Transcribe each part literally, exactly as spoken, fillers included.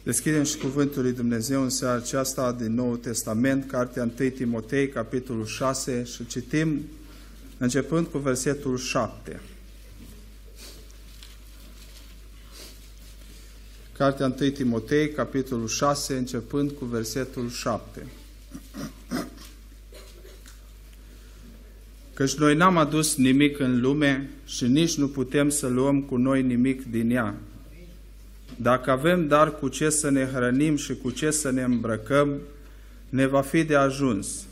Deschidem și Cuvântul lui Dumnezeu în seara aceasta din Noul Testament, Cartea întâi Timotei, capitolul șase, și citim începând cu versetul șapte. Cartea întâi Timotei, capitolul șase, începând cu versetul șapte. Căci noi n-am adus nimic în lume și nici nu putem să luăm cu noi nimic din ea. Dacă avem dar cu ce să ne hrănim și cu ce să ne îmbrăcăm, ne va fi de ajuns.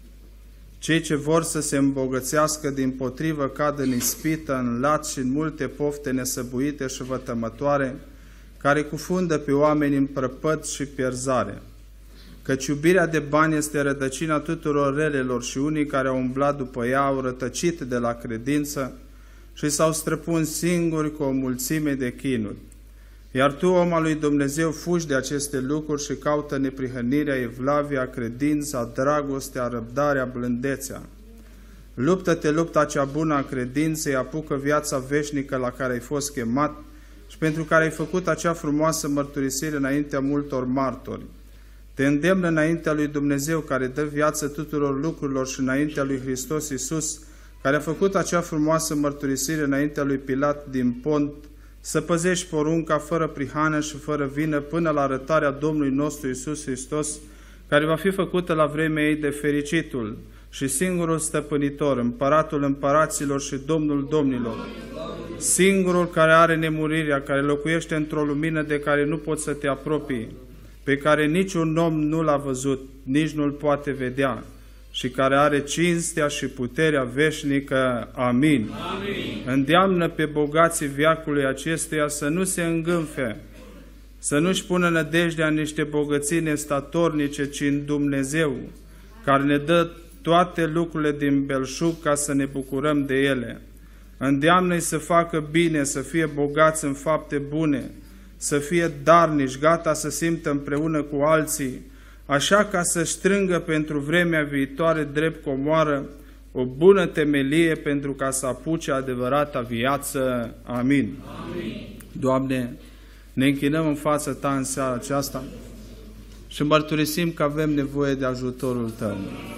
Cei ce vor să se îmbogățească dimpotrivă cad în ispită, în lat și în multe pofte nesăbuite și vătămătoare, care cufundă pe oameni în prăpăd și pierzare. Căci iubirea de bani este rădăcina tuturor relelor și unii care au umblat după ea au rătăcit de la credință și s-au străpuns singuri cu o mulțime de chinuri. Iar tu, om al lui Dumnezeu, fugi de aceste lucruri și caută neprihănirea, evlavia, credința, dragostea, răbdarea, blândețea. Luptă-te lupta cea bună a credinței, apucă viața veșnică la care ai fost chemat și pentru care ai făcut acea frumoasă mărturisire înaintea multor martori. Te îndemnă înaintea lui Dumnezeu, care dă viață tuturor lucrurilor, și înaintea lui Hristos Iisus, care a făcut acea frumoasă mărturisire înaintea lui Pilat din Pont, să păzești porunca fără prihană și fără vină până la arătarea Domnului nostru Iisus Hristos, care va fi făcută la vremea ei de fericitul și singurul stăpânitor, împăratul împăraților și Domnul domnilor, singurul care are nemurirea, care locuiește într-o lumină de care nu poți să te apropii, pe care niciun om nu l-a văzut, nici nu-l poate vedea, și care are cinstea și puterea veșnică. Amin. Amin. Îndeamnă pe bogații veacului acestuia să nu se îngânfe, să nu-și pună nădejdea în niște bogății nestatornice, ci în Dumnezeu, care ne dă toate lucrurile din belșug ca să ne bucurăm de ele. Îndeamnă-i să facă bine, să fie bogați în fapte bune, să fie darnici, gata să simtă împreună cu alții, așa ca să strângă pentru vremea viitoare drept comoară o bună temelie pentru ca să apuce adevărata viață. Amin. Amin. Doamne, ne închinăm în fața Ta în seara aceasta și mărturisim că avem nevoie de ajutorul Tău.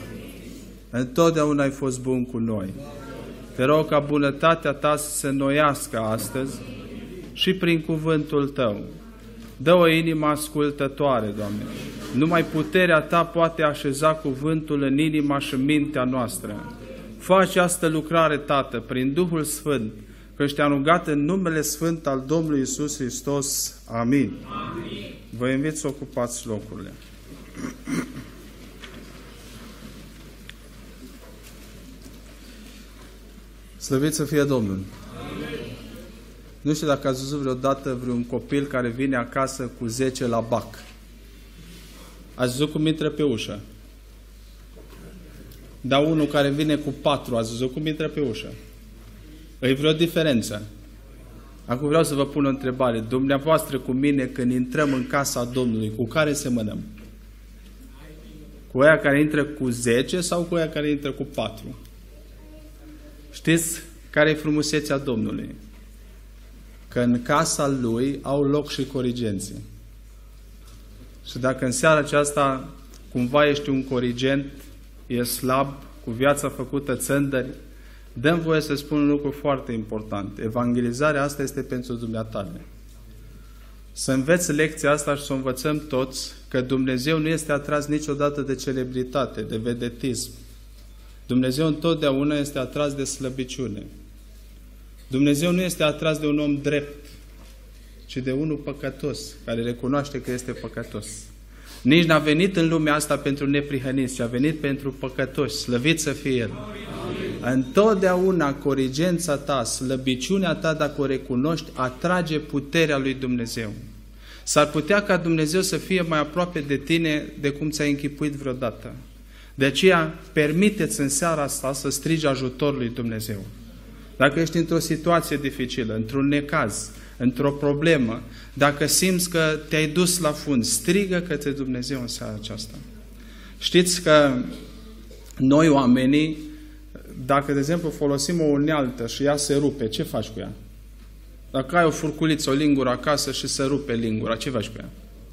Întotdeauna ai fost bun cu noi. Te rog ca bunătatea Ta să se înnoiască astăzi și prin cuvântul Tău. Dă o inimă ascultătoare, Doamne. Numai puterea Ta poate așeza cuvântul în inima și mintea noastră. Fă această lucrare, Tată, prin Duhul Sfânt, că Te-am rugat în numele Sfânt al Domnului Iisus Hristos. Amin. Amin. Vă invit să ocupați locurile. Slăvit să fie Domnul! Nu știu dacă ați văzut vreodată vreun copil care vine acasă cu zece la bac. Ați văzut cum intră pe ușă? Dar unul care vine cu patru, ați văzut cum intră pe ușă? E vreo diferență? Acum vreau să vă pun o întrebare. Dumneavoastră cu mine, când intrăm în casa Domnului, cu care semănăm? Cu aia care intră cu zece sau cu aia care intră cu patru? Știți care e frumusețea Domnului? Că în casa Lui au loc și corigenții. Și dacă în seara aceasta cumva ești un corigent, e slab, cu viața făcută țândări, dăm voie să spun un lucru foarte important. Evangelizarea asta este pentru dumneatale. Să înveți lecția asta și să o învățăm toți, că Dumnezeu nu este atras niciodată de celebritate, de vedetism. Dumnezeu întotdeauna este atras de slăbiciune. Dumnezeu nu este atras de un om drept, ci de unul păcătos, care recunoaște că este păcătos. Nici n-a venit în lumea asta pentru neprihăniți, ci a venit pentru păcătoși. Slăvit să fie El. Amin. Întotdeauna corigența ta, slăbiciunea ta, dacă o recunoști, atrage puterea lui Dumnezeu. S-ar putea ca Dumnezeu să fie mai aproape de tine de cum ți-ai închipuit vreodată. De aceea, permiteți în seara asta să strigi ajutorul lui Dumnezeu. Dacă ești într-o situație dificilă, într-un necaz, într-o problemă, dacă simți că te-ai dus la fund, strigă către Dumnezeu în seara aceasta. Știți că noi oamenii, dacă de exemplu folosim o unealtă și ea se rupe, ce faci cu ea? Dacă ai o furculiță, o lingură acasă și se rupe lingura, ce faci cu ea?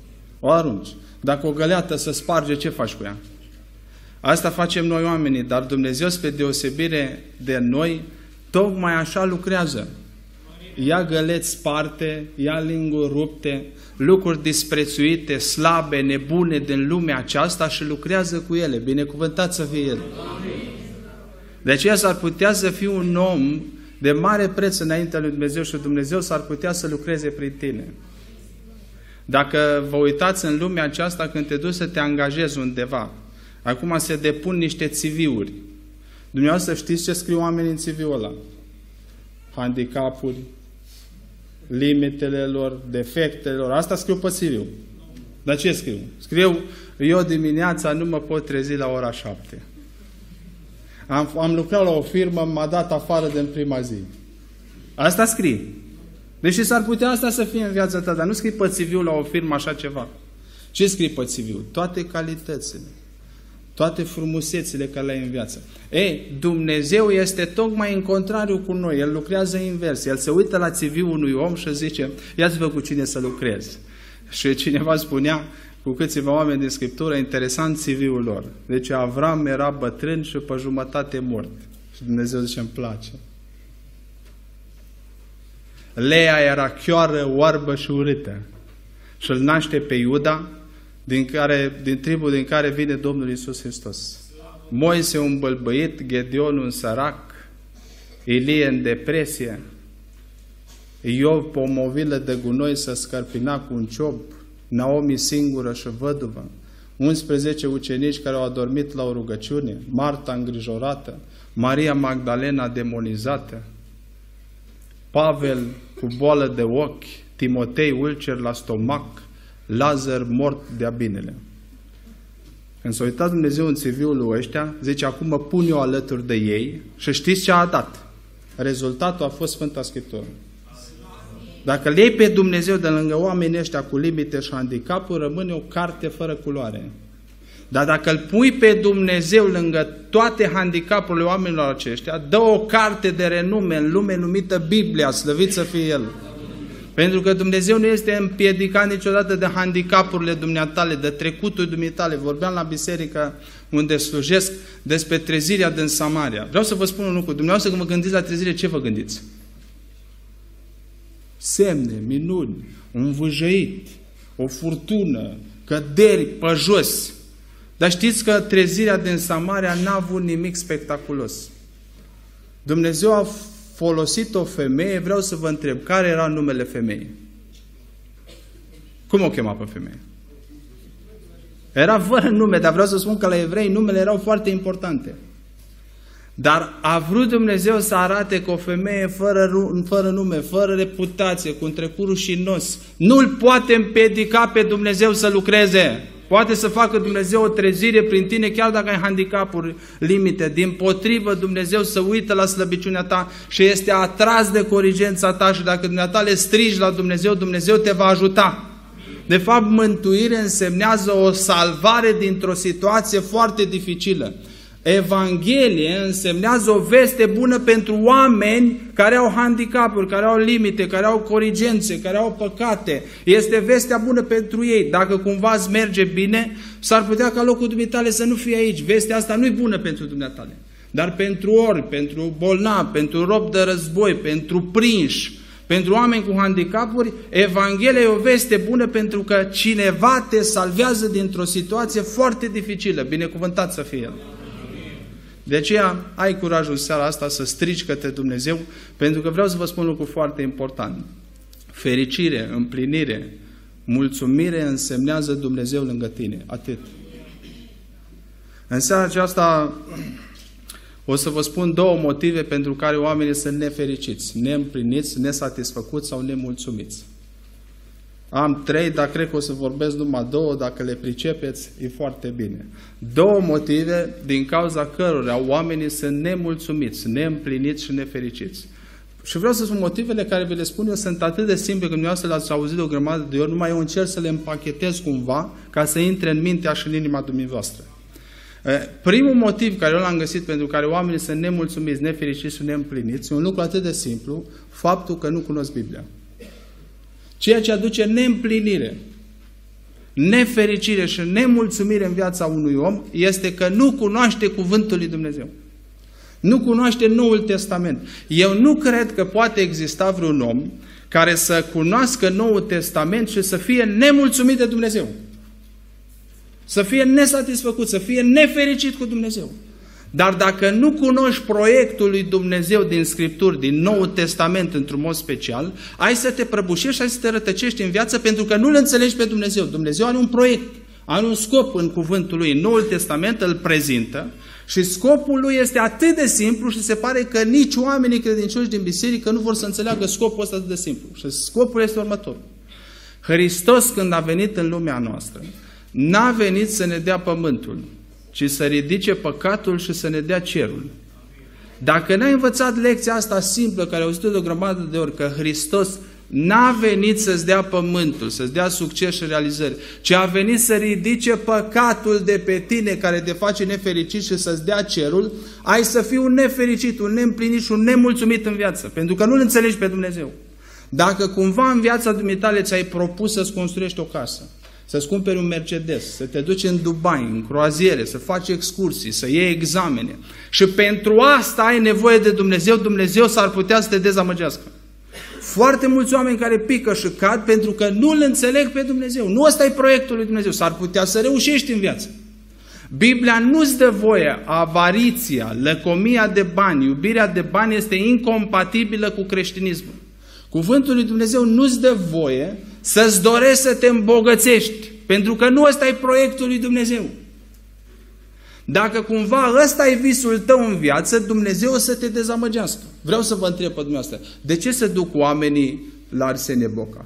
O arunci. Dacă o găleată se sparge, ce faci cu ea? Asta facem noi oamenii, dar Dumnezeu, spre deosebire de noi, tocmai așa lucrează. Ia găleți sparte, ia linguri rupte, lucruri disprețuite, slabe, nebune din lumea aceasta și lucrează cu ele. Binecuvântat să fie El. De aceea s-ar putea să fii un om de mare preț înaintea lui Dumnezeu și Dumnezeu s-ar putea să lucreze prin tine. Dacă vă uitați în lumea aceasta, când te duci să te angajezi undeva, acum se depun niște C V-uri. Dumneavoastră știți ce scriu oamenii în C V-ul ăla? Handicapuri, limitele lor, defectele lor. Asta scriu pe C V-ul. Dar ce scriu? Scriu, eu dimineața nu mă pot trezi la ora șapte. Am, am lucrat la o firmă, m-a dat afară din prima zi. Asta scrii. Deși s-ar putea asta să fie în viața ta, dar nu scrii pe C V-ul la o firmă așa ceva. Ce scrii pe C V-ul? Toate calitățile, toate frumusețile care le ai în viață. Ei, Dumnezeu este tocmai în contrariu cu noi. El lucrează invers. El se uită la C V-ul unui om și zice, ia-ți-vă cu cine să lucrezi. Și cineva spunea, cu câțiva oameni din Scriptură, interesant C V-ul lor. Deci Avram era bătrân și pe jumătate mort. Și Dumnezeu zice, îmi place. Lea era chioară, oarbă și urâtă. Și îl naște pe Iuda, din, care, din tribul din care vine Domnul Iisus Hristos. Moise un bălbăit, Gedeon un sărac, Ilie în depresie, Iov pe o movilă de gunoi să scărpina cu un ciop, Naomi singură și văduvă, unsprezece ucenici care au adormit la o rugăciune, Marta îngrijorată, Maria Magdalena demonizată, Pavel cu boală de ochi, Timotei ulcer la stomac, Lazar mort de abinele. Când s-a uitat Dumnezeu în C V-ul lui ăștia, zice, acum mă pun eu alături de ei și știți ce a dat? Rezultatul a fost Sfânta Scriptură. Dacă le iei pe Dumnezeu de lângă oamenii ăștia cu limite și handicapuri, rămâne o carte fără culoare. Dar dacă îl pui pe Dumnezeu lângă toate handicapurile oamenilor aceștia, dă o carte de renume în lume numită Biblia, slăvit să fie El. Pentru că Dumnezeu nu este împiedicat niciodată de handicapurile dumneatale, de trecutul dumneatale. Vorbeam la biserică unde slujesc despre trezirea din Samaria. Vreau să vă spun un lucru. Dumneavoastră când vă gândiți la trezire, ce vă gândiți? Semne, minuni, un vâjăit, o furtună, căderi pe jos. Dar știți că trezirea din Samaria n-a avut nimic spectaculos. Dumnezeu a folosit o femeie, vreau să vă întreb, care era numele femeii? Cum o chema pe femeie? Era fără nume, dar vreau să spun că la evrei numele erau foarte importante. Dar a vrut Dumnezeu să arate că o femeie fără, fără nume, fără reputație, cu un trecut rușinos, nu-l poate împiedica pe Dumnezeu să lucreze. Poate să facă Dumnezeu o trezire prin tine, chiar dacă ai handicapuri, limite. Dimpotrivă, Dumnezeu să uită la slăbiciunea ta și este atras de corigența ta și dacă dumneata le strigi la Dumnezeu, Dumnezeu te va ajuta. De fapt, mântuire însemnează o salvare dintr-o situație foarte dificilă. Evanghelie însemnează o veste bună pentru oameni care au handicapuri, care au limite, care au corigențe, care au păcate. Este vestea bună pentru ei. Dacă cumva îți merge bine, s-ar putea ca locul dumitale să nu fie aici. Vestea asta nu e bună pentru dumitale. Dar pentru ori, pentru bolnavi, pentru robi de război, pentru prinși, pentru oameni cu handicapuri, Evanghelia e o veste bună pentru că cineva te salvează dintr-o situație foarte dificilă. Binecuvântat să fie El. De aceea, ai curajul în seara asta să strigi către Dumnezeu, pentru că vreau să vă spun un lucru foarte important. Fericire, împlinire, mulțumire însemnează Dumnezeu lângă tine. Atât. În seara aceasta o să vă spun două motive pentru care oamenii sunt nefericiți, neîmpliniți, nesatisfăcuți sau nemulțumiți. Am trei, dar cred că o să vorbesc numai două, dacă le pricepeți, e foarte bine. Două motive din cauza cărora oamenii sunt nemulțumiți, neîmpliniți și nefericiți. Și vreau să spun motivele care vi le spun eu sunt atât de simple că dumneavoastră le-ați auzit o grămadă de ori, numai eu încerc să le împachetez cumva ca să intre în mintea și în inima dumneavoastră. Primul motiv care eu l-am găsit pentru care oamenii sunt nemulțumiți, nefericiți și neîmpliniți e un lucru atât de simplu, faptul că nu cunosc Biblia. Ceea ce aduce neîmplinire. nefericire și nemulțumire în viața unui om este că nu cunoaște cuvântul lui Dumnezeu. Nu cunoaște Noul Testament. Eu nu cred că poate exista vreun om care să cunoască Noul Testament și să fie nemulțumit de Dumnezeu. Să fie nesatisfăcut, să fie nefericit cu Dumnezeu. Dar dacă nu cunoști proiectul lui Dumnezeu din Scripturi, din Noul Testament într-un mod special, ai să te prăbușești, ai să te rătăcești în viață pentru că nu-L înțelegi pe Dumnezeu. Dumnezeu are un proiect, are un scop în cuvântul lui. În Noul Testament îl prezintă și scopul lui este atât de simplu și se pare că nici oamenii credincioși din biserică nu vor să înțeleagă scopul ăsta atât de simplu. Și scopul este următor. Hristos, când a venit în lumea noastră, n-a venit să ne dea pământul, ci să ridice păcatul și să ne dea cerul. Dacă n-ai învățat lecția asta simplă, care au auzit-o de o grămadă de ori, că Hristos n-a venit să-ți dea pământul, să-ți dea succes și realizări, ci a venit să ridice păcatul de pe tine care te face nefericit și să-ți dea cerul, ai să fii un nefericit, un neîmplinit și un nemulțumit în viață, pentru că nu-L înțelegi pe Dumnezeu. Dacă cumva în viața dumitale ți-ai propus să-ți construiești o casă, să-ți cumperi un Mercedes, să te duci în Dubai, în croaziere, să faci excursii, să iei examene și pentru asta ai nevoie de Dumnezeu, Dumnezeu s-ar putea să te dezamăgească. Foarte mulți oameni care pică și cad pentru că nu-L înțeleg pe Dumnezeu. Nu ăsta e proiectul lui Dumnezeu. S-ar putea să reușești în viață. Biblia nu-ți dă voie, avariția, lăcomia de bani, iubirea de bani este incompatibilă cu creștinismul. Cuvântul lui Dumnezeu nu-ți dă voie să-ți dorești să te îmbogățești, pentru că nu ăsta e proiectul lui Dumnezeu. Dacă cumva ăsta e visul tău în viață, Dumnezeu o să te dezamăgească. Vreau să vă întreb pe dumneavoastră, de ce se duc oamenii la Arsenie Boca?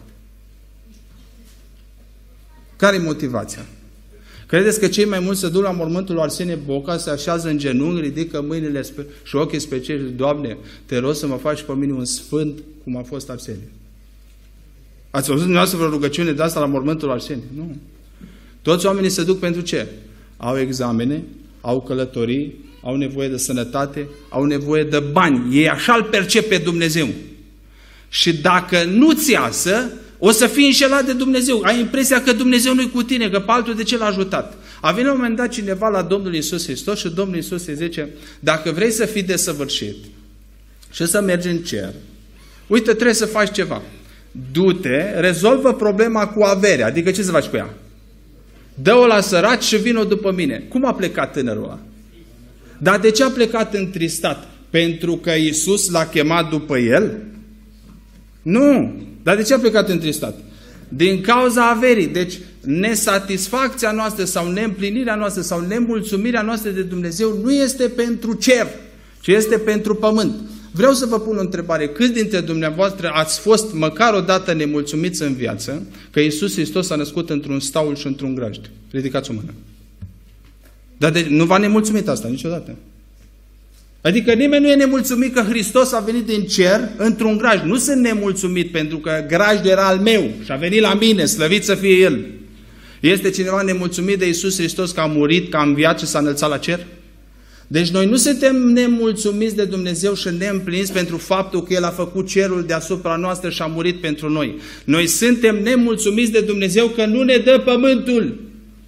Care-i motivația? Credeți că cei mai mulți se duc la mormântul lui Arsenie Boca, se așează în genunchi, ridică mâinile și ochii spre cer și zic, Doamne, te rog să mă faci pe mine un sfânt cum a fost Arsenie? Ați auzit dumneavoastră vreo rugăciune de asta la mormântul lui Arsenie? Nu. Toți oamenii se duc pentru ce? Au examene, au călătorii, au nevoie de sănătate, au nevoie de bani. Ei așa îl percep pe Dumnezeu. Și dacă nu-ți iasă, o să fii înșelat de Dumnezeu. Ai impresia că Dumnezeu nu-i cu tine, că pe altul de ce l-a ajutat. A venit la un moment dat cineva la Domnul Iisus Hristos și Domnul Iisus îi zice, dacă vrei să fii desăvârșit și să mergi în cer, uite, trebuie să faci ceva. Du-te, rezolvă problema cu averea. Adică ce să faci cu ea? Dă-o la săraci și vino după mine. Cum a plecat tânărul ăla? Dar de ce a plecat întristat? Pentru că Iisus l-a chemat după el? Nu. Dar de ce a plecat întristat? Din cauza averii. Deci nesatisfacția noastră sau neîmplinirea noastră sau nemulțumirea noastră de Dumnezeu nu este pentru cer, ci este pentru pământ. Vreau să vă pun o întrebare. Câți dintre dumneavoastră ați fost măcar o dată nemulțumiți în viață că Iisus Hristos s-a născut într-un staul și într-un grajd? Ridicați o mână. Dar de, nu v-a nemulțumit asta niciodată. Adică nimeni nu e nemulțumit că Hristos a venit din cer într-un grajd. Nu sunt nemulțumit pentru că grajdul era al meu și a venit la mine, slăvit să fie El. Este cineva nemulțumit de Iisus Hristos că a murit, că a înviat și s-a înălțat la cer? Deci noi nu suntem nemulțumiți de Dumnezeu și neîmpliniți pentru faptul că El a făcut cerul deasupra noastră și a murit pentru noi. Noi suntem nemulțumiți de Dumnezeu că nu ne dă pământul.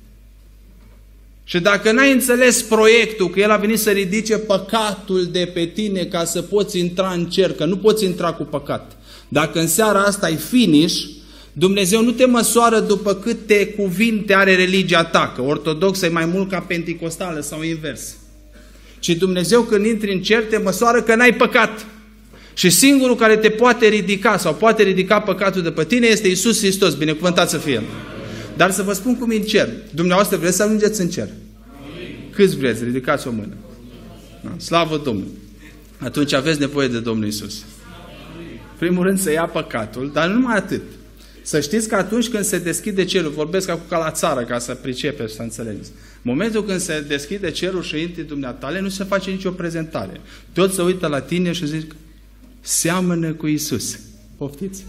Și dacă n-ai înțeles proiectul, că El a venit să ridice păcatul de pe tine ca să poți intra în cer, că nu poți intra cu păcat. Dacă în seara asta e finish, Dumnezeu nu te măsoară după câte cuvinte are religia ta, că ortodoxă e mai mult ca penticostală sau invers. Ci Dumnezeu când intri în cer te măsoară că n-ai păcat. Și singurul care te poate ridica sau poate ridica păcatul de pe tine este Iisus Hristos, binecuvântat să fie. Dar să vă spun cum e în cer. Dumneavoastră vreți să ajungeți în cer? Câți vreți? Ridicați o mână. Da? Slavă Domnului! Atunci aveți nevoie de Domnul Iisus. Primul rând să ia păcatul, dar nu numai atât. Să știți că atunci când se deschide cerul, vorbesc acum ca la țară, ca să pricepeți, să înțelegeți. Momentul când se deschide cerul și intri dumneatale, nu se face nicio prezentare. Toți se uită la tine și zic, seamănă cu Iisus. Poftiți?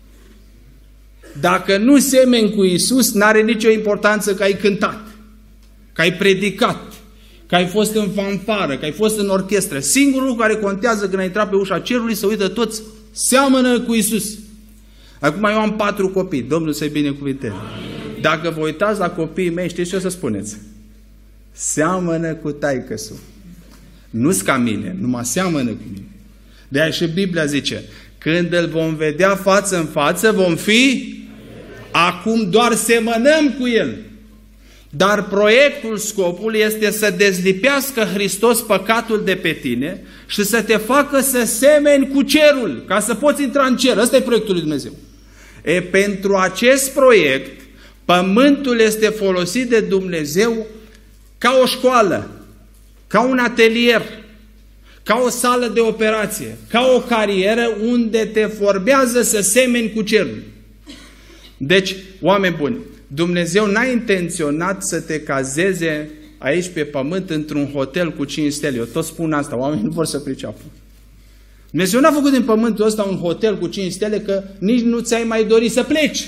Dacă nu semeni cu Iisus, n-are nicio importanță că ai cântat, că ai predicat, că ai fost în fanfară, că ai fost în orchestră. Singurul lucru care contează când ai intrat pe ușa cerului, să uită toți, seamănă cu Iisus. Acum eu am patru copii, Domnul să-i binecuvinteze. Dacă vă uitați la copiii mei, știți ce o să spuneți? Seamănă cu taică-su. Nu-s ca mine, numai seamănă cu mine. De-aia și Biblia zice, când îl vom vedea față în față, vom fi... Acum doar semănăm cu el. Dar proiectul, scopul este să dezlipească Hristos păcatul de pe tine și să te facă să semeni cu cerul, ca să poți intra în cer. Ăsta e proiectul lui Dumnezeu. E, pentru acest proiect, pământul este folosit de Dumnezeu ca o școală, ca un atelier, ca o sală de operație, ca o carieră unde te formează să semeni cu cerul. Deci, oameni buni, Dumnezeu n-a intenționat să te cazeze aici pe pământ într-un hotel cu cinci stele. Eu tot spun asta, oamenii nu vor să priceapă. Dumnezeu n-a făcut din pământul ăsta un hotel cu cinci stele că nici nu ți-ai mai dori să pleci.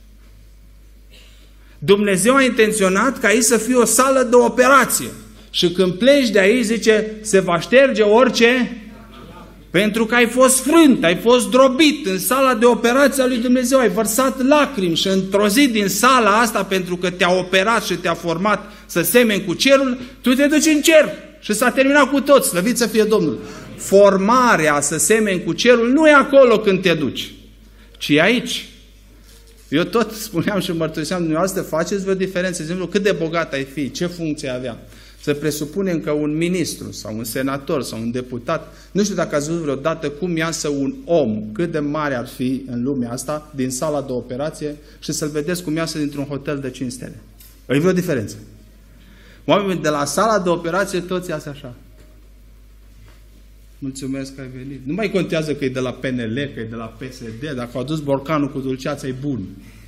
Dumnezeu a intenționat ca aici să fie o sală de operație. Și când pleci de aici, zice, se va șterge orice... Pentru că ai fost frânt, ai fost drobit în sala de operație a lui Dumnezeu, ai vărsat lacrimi și într-o zi din sala asta, pentru că te-a operat și te-a format să semeni cu cerul, tu te duci în cer și s-a terminat cu tot, slăvit să fie Domnul. Formarea să semeni cu cerul nu e acolo când te duci, ci aici. Eu tot spuneam și mărturiseam, dumneavoastră faceți vreo diferență, de exemplu, cât de bogat ai fi, ce funcție avea. Să presupunem că un ministru sau un senator sau un deputat, nu știu dacă ați văzut vreodată cum iasă un om, cât de mare ar fi în lumea asta, din sala de operație și să-l vedeți cum iasă dintr-un hotel de cinci stele. E vreo diferență. Oamenii de la sala de operație toți iasă așa. Mulțumesc că ai venit. Nu mai contează că e de la P N L, că e de la P S D, dacă au adus borcanul cu dulceața, e bun.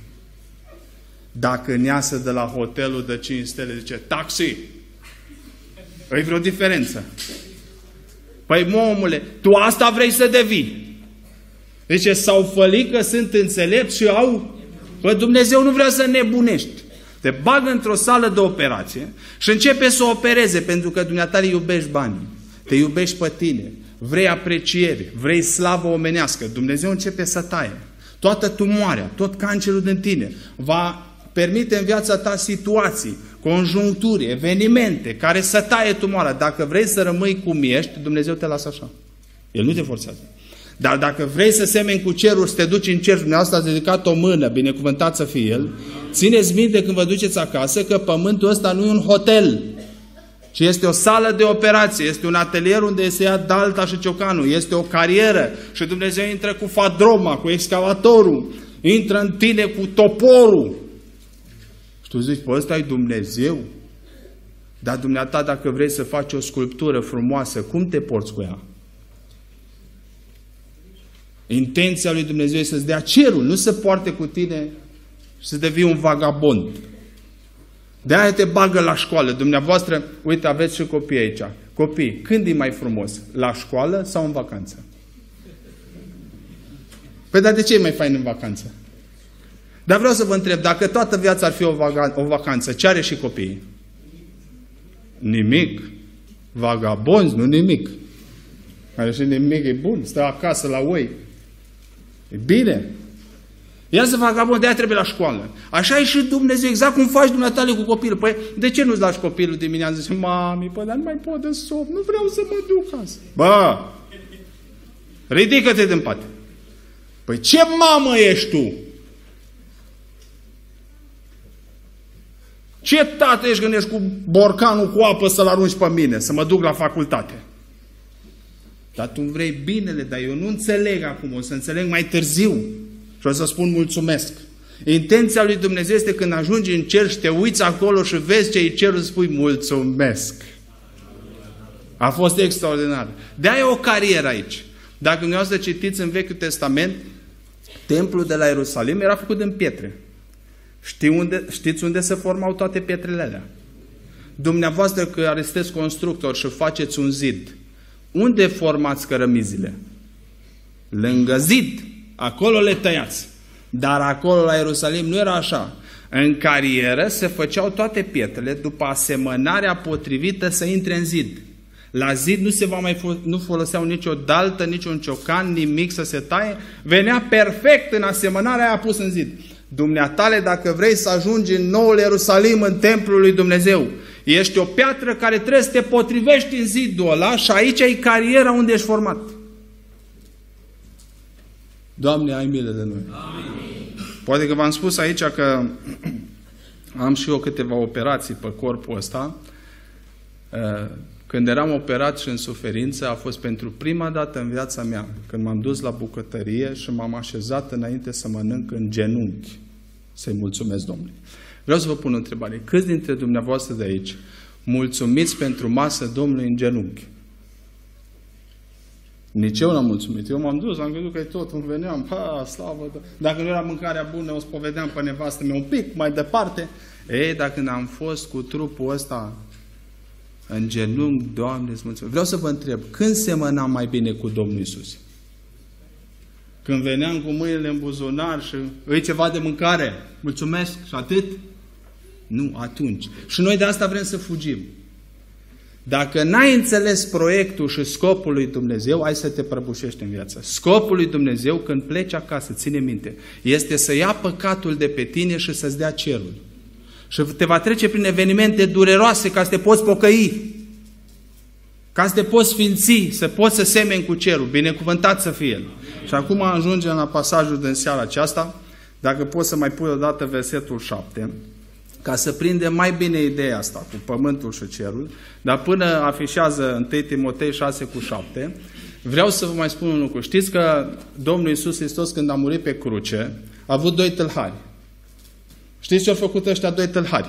Dacă iasă de la hotelul de cinci stele, zice, taxi! E vreo diferență. Păi, mă, omule, tu asta vrei să devii. Deci s-au fălit că sunt înțelepți și au... Păi Dumnezeu nu vrea să nebunești. Te bagă într-o sală de operație și începe să opereze, pentru că dumneata îi iubești banii, te iubești pe tine, vrei apreciere, vrei slavă omenească. Dumnezeu începe să taie. Toată tumoarea, tot cancerul din tine va permite în viața ta situații, conjuncturi, evenimente care să taie tumoarea. Dacă vrei să rămâi cum ești, Dumnezeu te lasă așa. El nu te forțează. Dar dacă vrei să semeni cu cerul, să te duci în cer, dumneavoastră ați dedicat o mână, binecuvântat să fie El, țineți minte când vă duceți acasă că pământul ăsta nu e un hotel, ci este o sală de operație, este un atelier unde se ia dalta și ciocanul, este o carieră și Dumnezeu intră cu fadroma, cu excavatorul, intră în tine cu toporul. Și tu zici, păi ăsta e Dumnezeu? Dar dumneata, dacă vrei să faci o sculptură frumoasă, cum te porți cu ea? Intenția lui Dumnezeu este să-ți dea cerul, nu să poarte cu tine și să devii un vagabond. De-aia te bagă la școală. Dumneavoastră, uite, aveți și copii aici. Copii, când e mai frumos? La școală sau în vacanță? Păi dar de ce e mai fain în vacanță? Dar vreau să vă întreb, dacă toată viața ar fi o, vaga, o vacanță, ce are și copiii? Nimic. Vagabonzi, nu nimic. Are și nimic, e bun. Stă acasă la oi. E bine. Ia să vagabond, de-aia trebuie la școală. Așa e și Dumnezeu, exact cum faci dumneatale cu copilul. Păi, de ce nu-ți lași copilul dimineața? Zice, mami, păi, dar nu mai pot de somn, nu vreau să mă duc azi. Bă, ridică-te din pat. Păi ce mamă ești tu? Ce tată ești când ești cu borcanul cu apă să-l arunci pe mine, să mă duc la facultate? Dar tu vrei binele, dar eu nu înțeleg acum, o să înțeleg mai târziu. Și o să spun mulțumesc. Intenția lui Dumnezeu este când ajungi în cer și te uiți acolo și vezi ce e cerul, să spui mulțumesc. A fost extraordinar. De-aia e o carieră aici. Dacă dumneavoastră citiți în Vechiul Testament, templul de la Ierusalim era făcut din pietre. Știi unde, știți unde se formau toate pietrele alea? Dumneavoastră care sunteți constructori și faceți un zid, unde formați cărămizile? Lângă zid. Acolo le tăiați. Dar acolo la Ierusalim nu era așa. În carieră se făceau toate pietrele după asemănarea potrivită să intre în zid. La zid nu se va mai fo nu foloseau nicio daltă, niciun ciocan, nimic să se taie. Venea perfect în asemănarea aia pus în zid. Dumneatale, dacă vrei să ajungi în noul Ierusalim, în templul lui Dumnezeu, ești o piatră care trebuie să te potrivești în zidul ăla și aici e cariera unde ești format. Doamne, ai milă de noi. Amin. Poate că v-am spus aici că am și eu câteva operații pe corpul ăsta. Când eram operat și în suferință, a fost pentru prima dată în viața mea, când m-am dus la bucătărie și m-am așezat înainte să mănânc în genunchi. Să-i mulțumesc Domnului. Vreau să vă pun o întrebare. Câți dintre dumneavoastră de aici mulțumiți pentru masă Domnului în genunchi? Nici eu n-am mulțumit. Eu m-am dus, am crezut că e tot, îmi veneam, ha, slavă, dacă nu era mâncarea bună, o spovedeam pe nevastă mea un pic mai departe. Ei, dacă n-am fost cu trupul ăsta în genunchi, Doamne, îți mulțumesc. Vreau să vă întreb, când semănam mai bine cu Domnul Iisus? Când veneam cu mâinile în buzunar și îi ceva de mâncare, mulțumesc și atât? Nu, atunci. Și noi de asta vrem să fugim. Dacă n-ai înțeles proiectul și scopul lui Dumnezeu, ai să te prăbușești în viață. Scopul lui Dumnezeu, când pleci acasă, ține minte, este să ia păcatul de pe tine și să-ți dea cerul. Și te va trece prin evenimente dureroase ca să te poți pocăi, ca să te poți sfinți, să poți să semeni cu cerul. Binecuvântat să fie El. Și acum ajungem la pasajul din seara aceasta. Dacă poți să mai pui odată versetul șapte, ca să prindem mai bine ideea asta cu pământul și cerul, dar până afișează întâi Timotei șase cu șapte, vreau să vă mai spun un lucru. Știți că Domnul Iisus Hristos, când a murit pe cruce, a avut doi tâlhari. Știți ce au făcut ăștia doi tâlhari?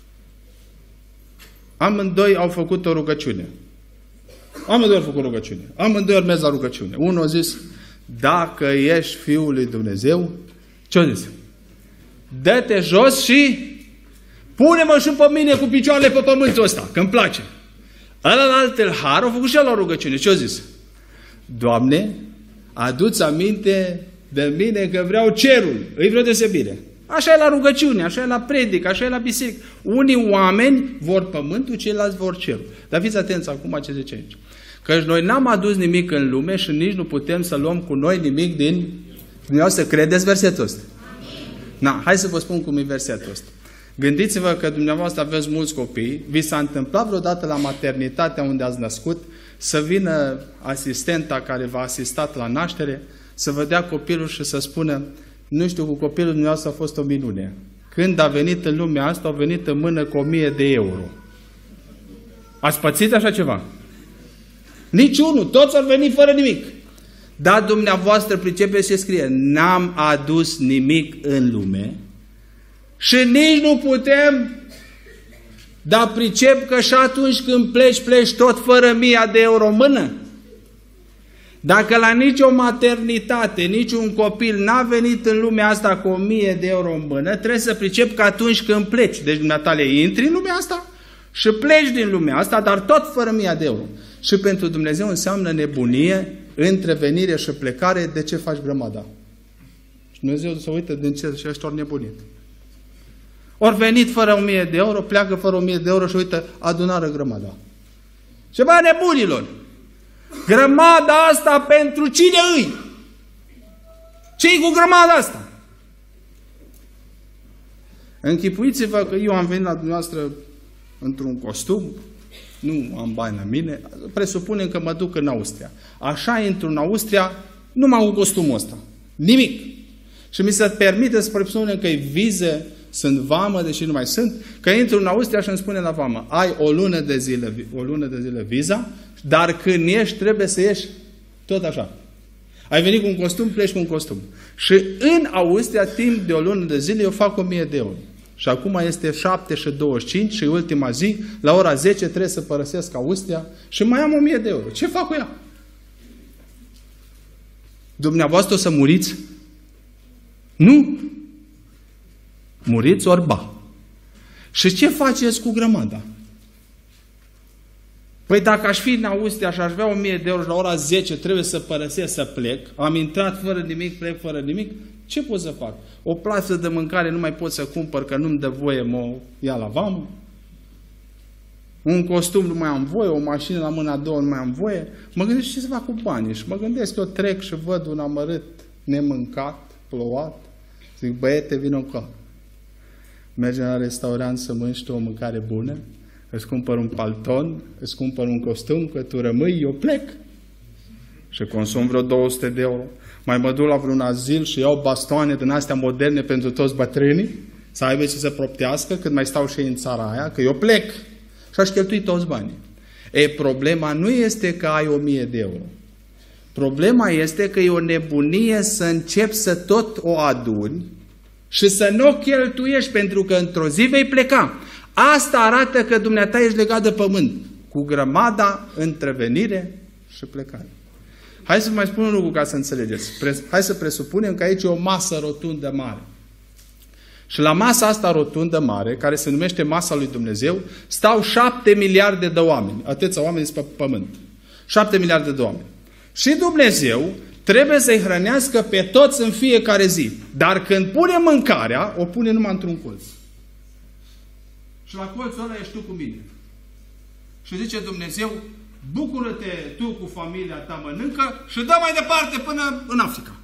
Amândoi au făcut o rugăciune. Amândoi au făcut rugăciune. Amândoi au mers la rugăciune. Unul a zis, dacă ești Fiul lui Dumnezeu, ce a zis? Dă-te jos și pune-mă și pe mine cu picioarele pe pământul ăsta, că îmi place. Ălălalt tâlhar a făcut și el o rugăciune. Ce a zis? Doamne, adu-ți aminte de mine că vreau cerul. Îi vreau deosebire. Așa e la rugăciune, așa e la predică, așa e la biserică. Unii oameni vor pământul, ceilalți vor cerul. Dar fiți atenți acum ce zice aici. Căci noi n-am adus nimic în lume și nici nu putem să luăm cu noi nimic din... Dumneavoastră credeți versetul ăsta? Na, hai să vă spun cum e versetul ăsta. Gândiți-vă că dumneavoastră aveți mulți copii. Vi s-a întâmplat vreodată la maternitatea unde ați născut să vină asistenta care v-a asistat la naștere, să vă dea copilul și să spună: nu știu, cu copilul dumneavoastră a fost o minune. Când a venit în lumea asta, a venit în mână cu o mie de euro. Ați pățit așa ceva? Niciunul, toți au venit fără nimic. Dar dumneavoastră pricepeți ce scrie: n-am adus nimic în lume și nici nu putem, dar pricep că și atunci când pleci, pleci tot fără mia de euro în mână. Dacă la nicio maternitate, niciun copil n-a venit în lumea asta cu o mie de euro în mână, trebuie să pricep că atunci când pleci, deci dumneatale intri în lumea asta și pleci din lumea asta, dar tot fără mia de euro. Și pentru Dumnezeu înseamnă nebunie între venire și plecare. De ce faci grămada? Și Dumnezeu se uită din ce și ăștia ori nebunit. Ori venit fără o mie de euro, pleacă fără o mie de euro și uită, adunară grămada. Ce bă, nebunilor! Grămada asta pentru cine îi? Ce-i cu grămada asta? Închipuiți-vă că eu am venit la dumneavoastră într-un costum, nu am bani la mine, presupunem că mă duc în Austria. Așa intru în Austria, nu m-am cu costumul ăsta. Nimic. Și mi se permite să presupunem că e viză, sunt vamă, deși nu mai sunt, că intru în Austria și îmi spune la vamă: ai o lună de zile, o lună de zile viza, dar când ieși, trebuie să ieși tot așa. Ai venit cu un costum, pleci cu un costum. Și în Austria, timp de o lună de zile, eu fac o mie de euro. Și acum este șapte și douăzeci și cinci și ultima zi, la ora zece trebuie să părăsesc Austria și mai am o mie de euro. Ce fac cu ea? Dumneavoastră o să muriți? Nu. Muriți orba. Și ce faceți cu grămada? Păi dacă aș fi în Austria și aș avea o mie de euro și la ora zece trebuie să părăsesc, să plec, am intrat fără nimic, plec fără nimic, ce pot să fac? O plasă de mâncare nu mai pot să cumpăr că nu-mi dă voie, mă ia la vamă. Un costum nu mai am voie, o mașină la mâna a doua nu mai am voie. Mă gândesc ce să fac cu banii și mă gândesc că eu trec și văd un amărât nemâncat, plouat, Zic, băiete, vină încoa. Mergem la restaurant să mănânci tu o mâncare bună, îți cumpăr un palton, îți cumpăr un costum, că tu rămâi, eu plec. Și consum vreo două sute de euro. Mai mă duc la vreun azil și iau bastoane din astea moderne pentru toți bătrânii, să aibă ce să proptească, când mai stau și ei în țara aia, că eu plec. Și aș cheltui toți banii. E, problema nu este că ai o mie de euro. Problema este că e o nebunie să începi să tot o aduni și să nu o cheltuiești, pentru că într-o zi vei pleca. Asta arată că dumneata ești legat de pământ, cu grămada între venire și plecare. Hai să mai spun un lucru ca să înțelegeți. Hai să presupunem că aici e o masă rotundă mare. Și la masa asta rotundă mare, care se numește masa lui Dumnezeu, stau șapte miliarde de oameni. Atâția oameni sunt pe pământ. Șapte miliarde de oameni. Și Dumnezeu trebuie să-i hrănească pe toți în fiecare zi. Dar când pune mâncarea, o pune numai într-un colț. Și la colțul ăla ești tu cu mine. Și zice Dumnezeu, bucură-te tu cu familia ta, mănâncă și dă mai departe până în Africa.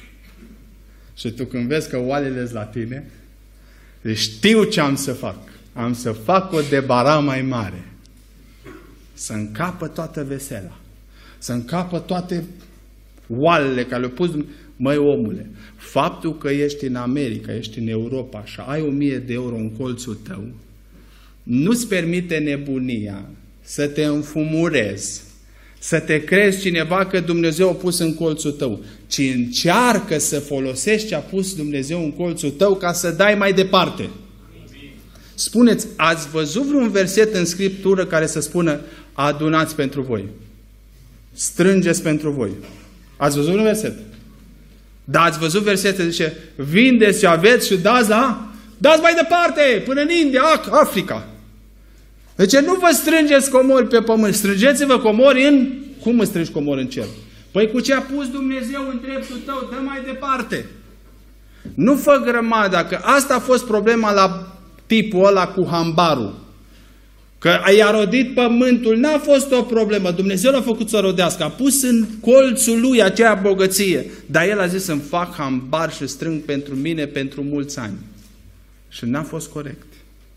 Și tu când vezi că oalele sunt la tine, știu ce am să fac. Am să fac o debara mai mare. Să încapă toată vesela. Să încapă toate oalele care le-au pus. Măi, omule, faptul că ești în America, ești în Europa și ai o mie de euro în colțul tău, nu-ți permite nebunia să te înfumurezi, să te crezi cineva că Dumnezeu a pus în colțul tău, ci încearcă să folosești ce a pus Dumnezeu în colțul tău ca să dai mai departe. Spuneți, ați văzut vreun verset în Scriptură care să spună adunați pentru voi? Strângeți pentru voi. Ați văzut un verset? Da, ați văzut versete, zice, vindeți ce aveți și dați la... Dați mai departe, până în India, Africa. Deci nu vă strângeți comori pe pământ, strângeți-vă comori în... Cum îți strângi comori în cer? Păi cu ce a pus Dumnezeu în dreptul tău, dă mai departe. Nu fă grămada, că asta a fost problema la tipul ăla cu hambarul. Că i-a rodit pământul, n-a fost o problemă. Dumnezeu l-a făcut să rodească, a pus în colțul lui acea bogăție. Dar el a zis, îmi fac hambar și strâng pentru mine pentru mulți ani. Și n-a fost corect.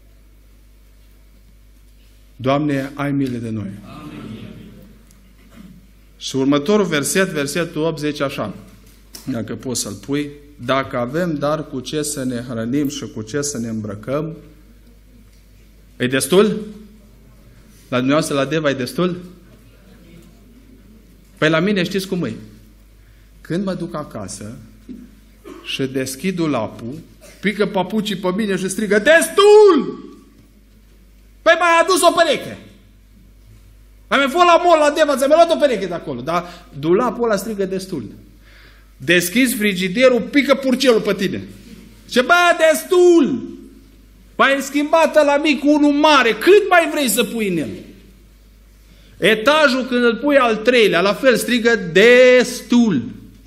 Doamne, ai milă de noi. Amin. Și următorul verset, versetul opt, zice așa, dacă poți să-l pui, dacă avem dar cu ce să ne hrănim și cu ce să ne îmbrăcăm, e destul? La dumneavoastră, la Deva, e destul? Păi la mine știți cum e? Când mă duc acasă și deschid dulapul, pică papucii pe mine și strigă, destul! Păi mai adus o pereche. Ai mai fost la mall, la Deva, ți-ai mai luat o pereche de acolo. Dar dulapul ăla strigă destul. Deschizi frigiderul, pică purcelul pe tine. Ce bă, destul! Păi ai schimbat la mic cu unul mare. Cât mai vrei să pui în el? Etajul, când îl pui al treilea, la fel strigă destul.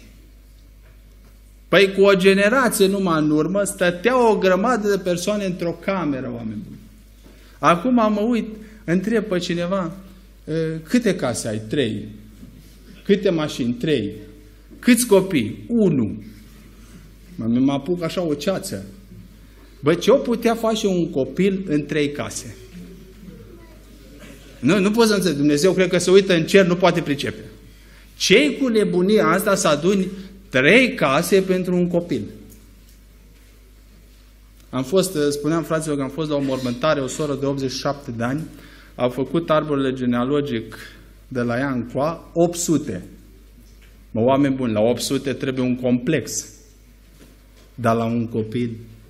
Păi cu o generație numai în urmă, stăteau o grămadă de persoane într-o cameră, oameni buni. Acum mă uit, întreb pe cineva, câte case ai? Trei. Câte mașini? Trei. Câți copii? Unu. Mă apuc așa o ceață. Bă, ce o putea face un copil în trei case? Nu, nu pot să înțeleg. Dumnezeu cred că se uită în cer, nu poate pricepe. Ce-i cu nebunia asta să aduni trei case pentru un copil? Am fost, spuneam fraților că am fost la o mormântare, o soră de optzeci și șapte de ani, au făcut arborele genealogic de la ea încoa, opt sute. Mă, oameni buni, la opt sute trebuie un complex. Dar la un copil,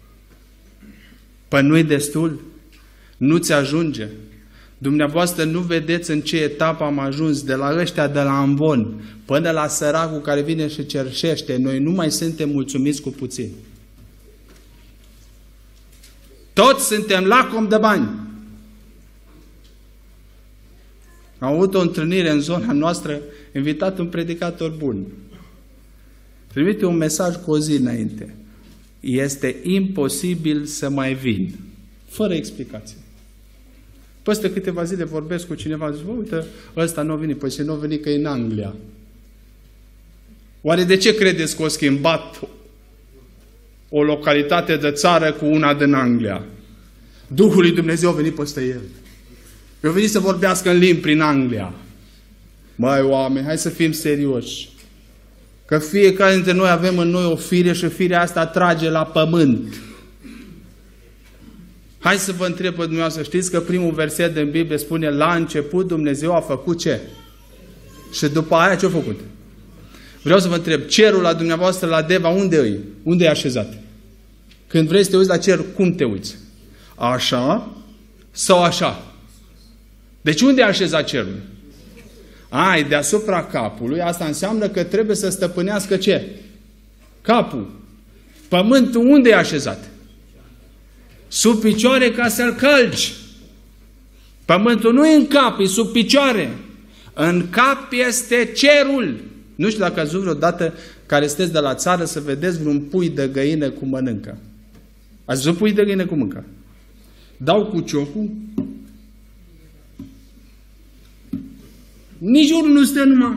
păi nu-i destul? Nu-ți ajunge? Dumneavoastră nu vedeți în ce etapă am ajuns, de la ăștia de la Ambon, până la săracul care vine și cerșește. Noi nu mai suntem mulțumiți cu puțin. Toți suntem lacom de bani. Am avut o întâlnire în zona noastră, invitat un predicator bun. Trimite un mesaj cu o zi înainte. Este imposibil să mai vin. Fără explicație. Peste câteva zile vorbesc cu cineva, zic, uite, ăsta nu a venit, păi ce nu a venit că e în Anglia. Oare de ce credeți că o schimbat o localitate de țară cu una din Anglia. Duhul lui Dumnezeu a venit peste el. A venit să vorbească în limbi prin Anglia. Măi, oameni, hai să fim serioși. Că fiecare dintre noi avem în noi o fire și firea asta trage la pământ. Hai să vă întreb pe dumneavoastră, știți că primul verset din Biblie spune la început Dumnezeu a făcut ce? Și după aia ce a făcut? Vreau să vă întreb, cerul la dumneavoastră, la Deva, unde e? Unde e așezat? Când vrei să te uiți la cer, cum te uiți? Așa sau așa? Deci unde e așezat cerul? Ai, deasupra capului, asta înseamnă că trebuie să stăpânească ce? Capul. Pământul unde e așezat? Sub picioare ca să-l călci. Pământul nu e în cap, e sub picioare. În cap este cerul. Nu știu dacă ați văzut vreodată care sunteți de la țară să vedeți vreun pui de găină cum mănâncă. Ați văzut pui de găină cum mănâncă? Dau cu ciocul. Nici unul nu stă numai.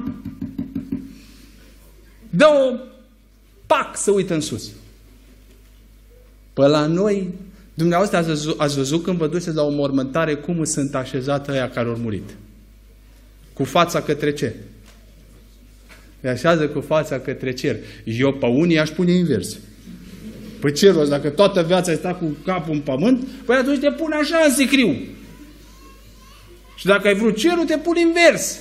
Dă-o, pac, să uită în sus. Păi la noi, dumneavoastră ați văzut, ați văzut când vă duceți la o mormântare cum sunt așezate ăia care au murit? Cu fața către ce? Le așează cu fața către cer. Eu pe unii aș pune invers. Păi ce rost, dacă toată viața ai stat cu capul în pământ, păi atunci te pune așa în sicriu. Și dacă ai vrut cerul, te pune invers.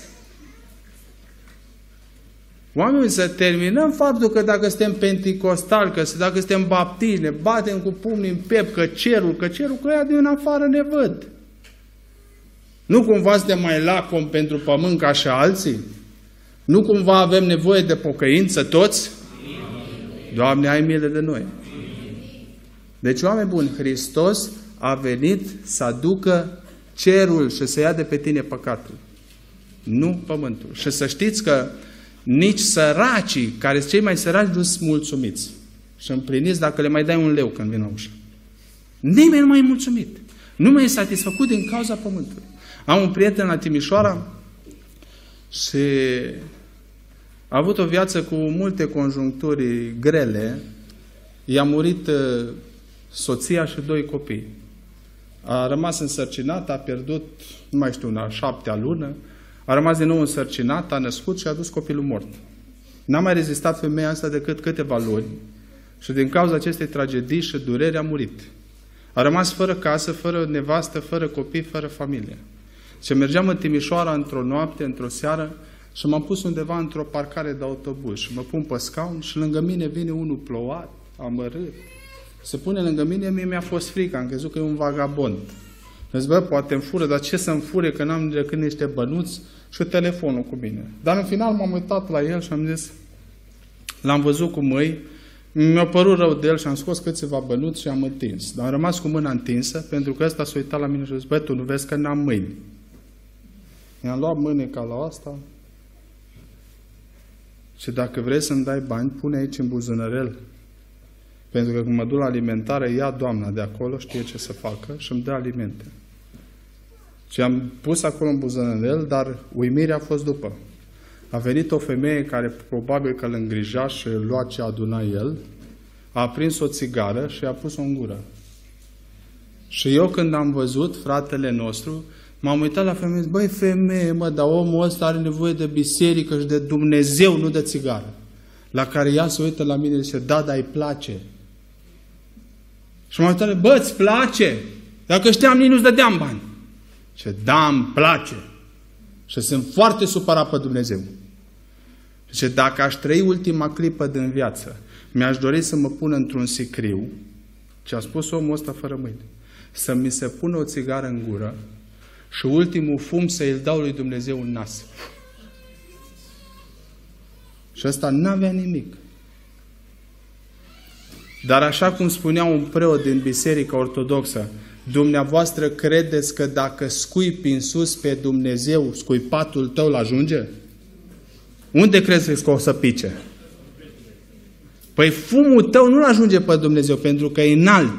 Oameni, să terminăm faptul că dacă suntem penticostali, că dacă suntem baptiști, ne batem cu pumnii în piept, că cerul, că cerul, că ăia din afară ne văd. Nu cumva suntem mai lacom pentru pământ ca și alții? Nu cumva avem nevoie de pocăință toți? Doamne, ai milă de noi. Deci, oameni buni, Hristos a venit să aducă cerul și să ia de pe tine păcatul. Nu pământul. Și să știți că nici săracii, care sunt cei mai săraci, nu sunt mulțumiți. Și împliniți dacă le mai dai un leu când vin la ușă. Nimeni nu mai e mulțumit. Nu mai e satisfăcut din cauza pământului. Am un prieten la Timișoara și a avut o viață cu multe conjuncturi grele. I-a murit soția și doi copii. A rămas însărcinat, a pierdut, nu mai știu, una șaptea lună, a rămas din nou însărcinat, a născut și a dus copilul mort. N-a mai rezistat femeia asta decât câteva luni și din cauza acestei tragedii și dureri a murit. A rămas fără casă, fără nevastă, fără copii, fără familie. Și mergeam în Timișoara într-o noapte, într-o seară și m-am pus undeva într-o parcare de autobuz și mă pun pe scaun și lângă mine vine unul plouat, amărât. Se pune lângă mine, mie mi-a fost frică, am crezut că e un vagabond. Și zic, bă, poate îmi fură, dar ce să-mi fure, că n-am decât niște bănuți și telefonul cu mine. Dar în final m-am uitat la el și am zis, l-am văzut cu mâini, mi-a părut rău de el și am scos câțiva bănuți și am întins. Dar am rămas cu mâna întinsă, pentru că ăsta s-a uitat la mine și a zis, bă, tu nu vezi că n-am mâini. Mi-am luat mâneca la asta și dacă vrei să-mi dai bani, pune aici în buzunărel. Pentru că când mă duc la alimentare, ia doamna de acolo, știe ce să facă și îmi dă alimente. Și am pus acolo în buzunărel, dar uimirea a fost după. A venit o femeie care probabil că îl îngrija și lua ce aduna el, a aprins o țigară și a pus-o în gură. Și eu când am văzut fratele nostru, m-am uitat la femeie și zis, băi femeie, mă, dar omul ăsta are nevoie de biserică și de Dumnezeu, nu de țigară. La care ea se uită la mine și zice, da, dar îi place. Și m-am uitat, bă, îți place? Dacă știam, nici nu-ți dădeam bani. Și da, îmi place. Și sunt foarte supărat pe Dumnezeu. Și dacă aș trăi ultima clipă din viață, mi-aș dori să mă pun într-un sicriu, ce a spus omul ăsta fără mâini, să mi se pună o țigară în gură și ultimul fum să îl dau lui Dumnezeu în nas. Și ăsta n-avea nimic. Dar așa cum spunea un preot din Biserica Ortodoxă, dumneavoastră credeți că dacă scuipi în sus pe Dumnezeu, scuipatul tău l-ajunge? Unde crezi că o să pice? Păi fumul tău nu l-ajunge pe Dumnezeu, pentru că e înalt.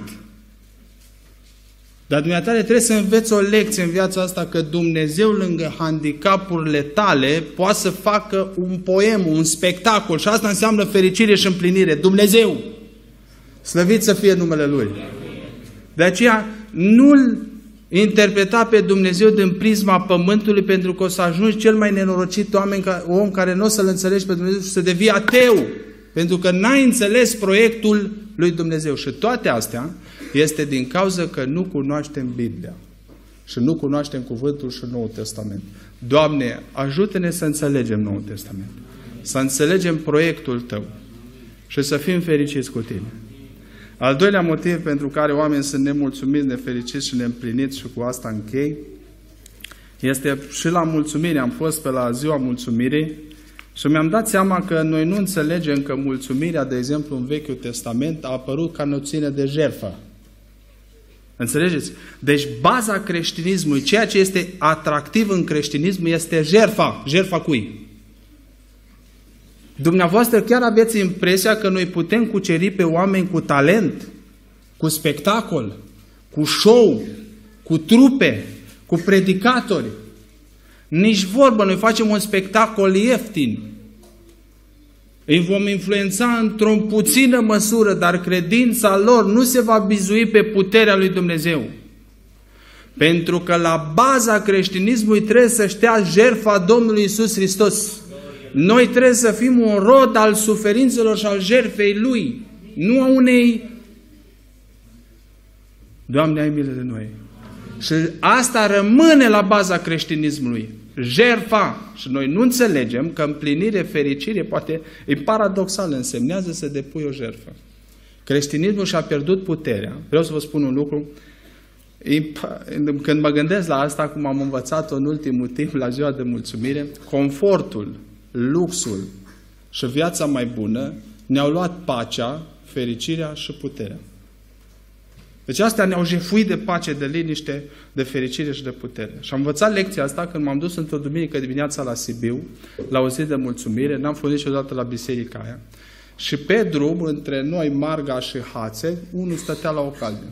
Dar dumneavoastră trebuie să înveți o lecție în viața asta, că Dumnezeu, lângă handicapurile tale, poate să facă un poem, un spectacol. Și asta înseamnă fericire și împlinire. Dumnezeu! Slăvit să fie numele Lui. De aceea, nu-L interpreta pe Dumnezeu din prisma pământului, pentru că o să ajungi cel mai nenorocit oameni, om care nu o să-L înțelegi pe Dumnezeu și să devii ateu. Pentru că n-ai înțeles proiectul lui Dumnezeu. Și toate astea este din cauza că nu cunoaștem Biblia. Și nu cunoaștem Cuvântul și Noul Testament. Doamne, ajută-ne să înțelegem Noul Testament. Să înțelegem proiectul Tău. Și să fim fericiți cu Tine. Al doilea motiv pentru care oamenii sunt nemulțumiți, nefericiți și neîmpliniți, și cu asta închei, este și la mulțumire. Am fost pe la ziua mulțumirii și mi-am dat seama că noi nu înțelegem că mulțumirea, de exemplu, în Vechiul Testament a apărut ca noțiune de jertfă. Înțelegeți? Deci baza creștinismului, ceea ce este atractiv în creștinism este jertfa. Jertfa cui? Dumneavoastră chiar aveți impresia că noi putem cuceri pe oameni cu talent, cu spectacol, cu show, cu trupe, cu predicatori? Nici vorbă, noi facem un spectacol ieftin. Îi vom influența într-o puțină măsură, dar credința lor nu se va bizui pe puterea lui Dumnezeu. Pentru că la baza creștinismului trebuie să stea jertfa Domnului Iisus Hristos. Noi trebuie să fim un rod al suferințelor și al jertfei Lui, nu a unei... Doamne, ai milă de noi! Și asta rămâne la baza creștinismului. Jertfa. Și noi nu înțelegem că împlinire, fericire, poate e paradoxal, însemnează să depui o jertfă. Creștinismul și-a pierdut puterea. Vreau să vă spun un lucru. Când mă gândesc la asta, cum am învățat-o în ultimul timp, la ziua de mulțumire, confortul, luxul și viața mai bună ne-au luat pacea, fericirea și puterea. Deci astea ne-au jefuit de pace, de liniște, de fericire și de putere. Și am învățat lecția asta când m-am dus într-o duminică dimineața la Sibiu, la o zi de mulțumire, n-am fost niciodată la biserica aia. Și pe drum, între noi, Marga și Hațe, unul stătea la o caldă.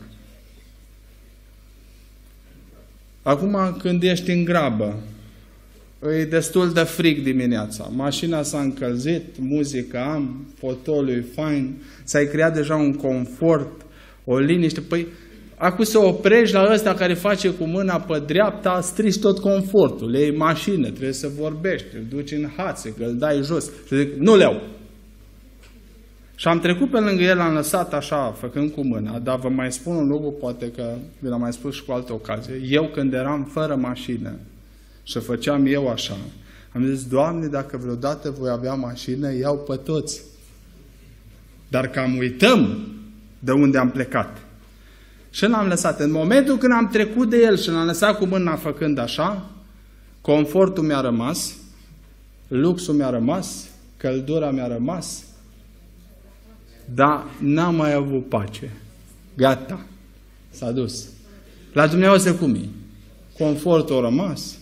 Acum, când ești în grabă, e destul de frig dimineața. Mașina s-a încălzit, muzică am, fotoliu e fain, ți-ai creat deja un confort, o liniște. Păi, acum să oprești la ăsta care face cu mâna pe dreapta, strici tot confortul. Le iei mașină, trebuie să vorbești, îl duci în Hațe, că îl dai jos. Și zic, nu le-au. Și am trecut pe lângă el, am lăsat așa, făcând cu mâna, dar vă mai spun un lucru, poate că vi l-am mai spus și cu altă ocazie. Eu, când eram fără mașină și făceam eu așa, am zis, Doamne, dacă vreodată voi avea mașină, iau pe toți. Dar cam uităm de unde am plecat. Și l-am lăsat. În momentul când am trecut de el și l-am lăsat cu mâna făcând așa, confortul mi-a rămas, luxul mi-a rămas, căldura mi-a rămas, dar n-am mai avut pace. Gata. S-a dus. La dumneavoastră cum e? Confortul a rămas,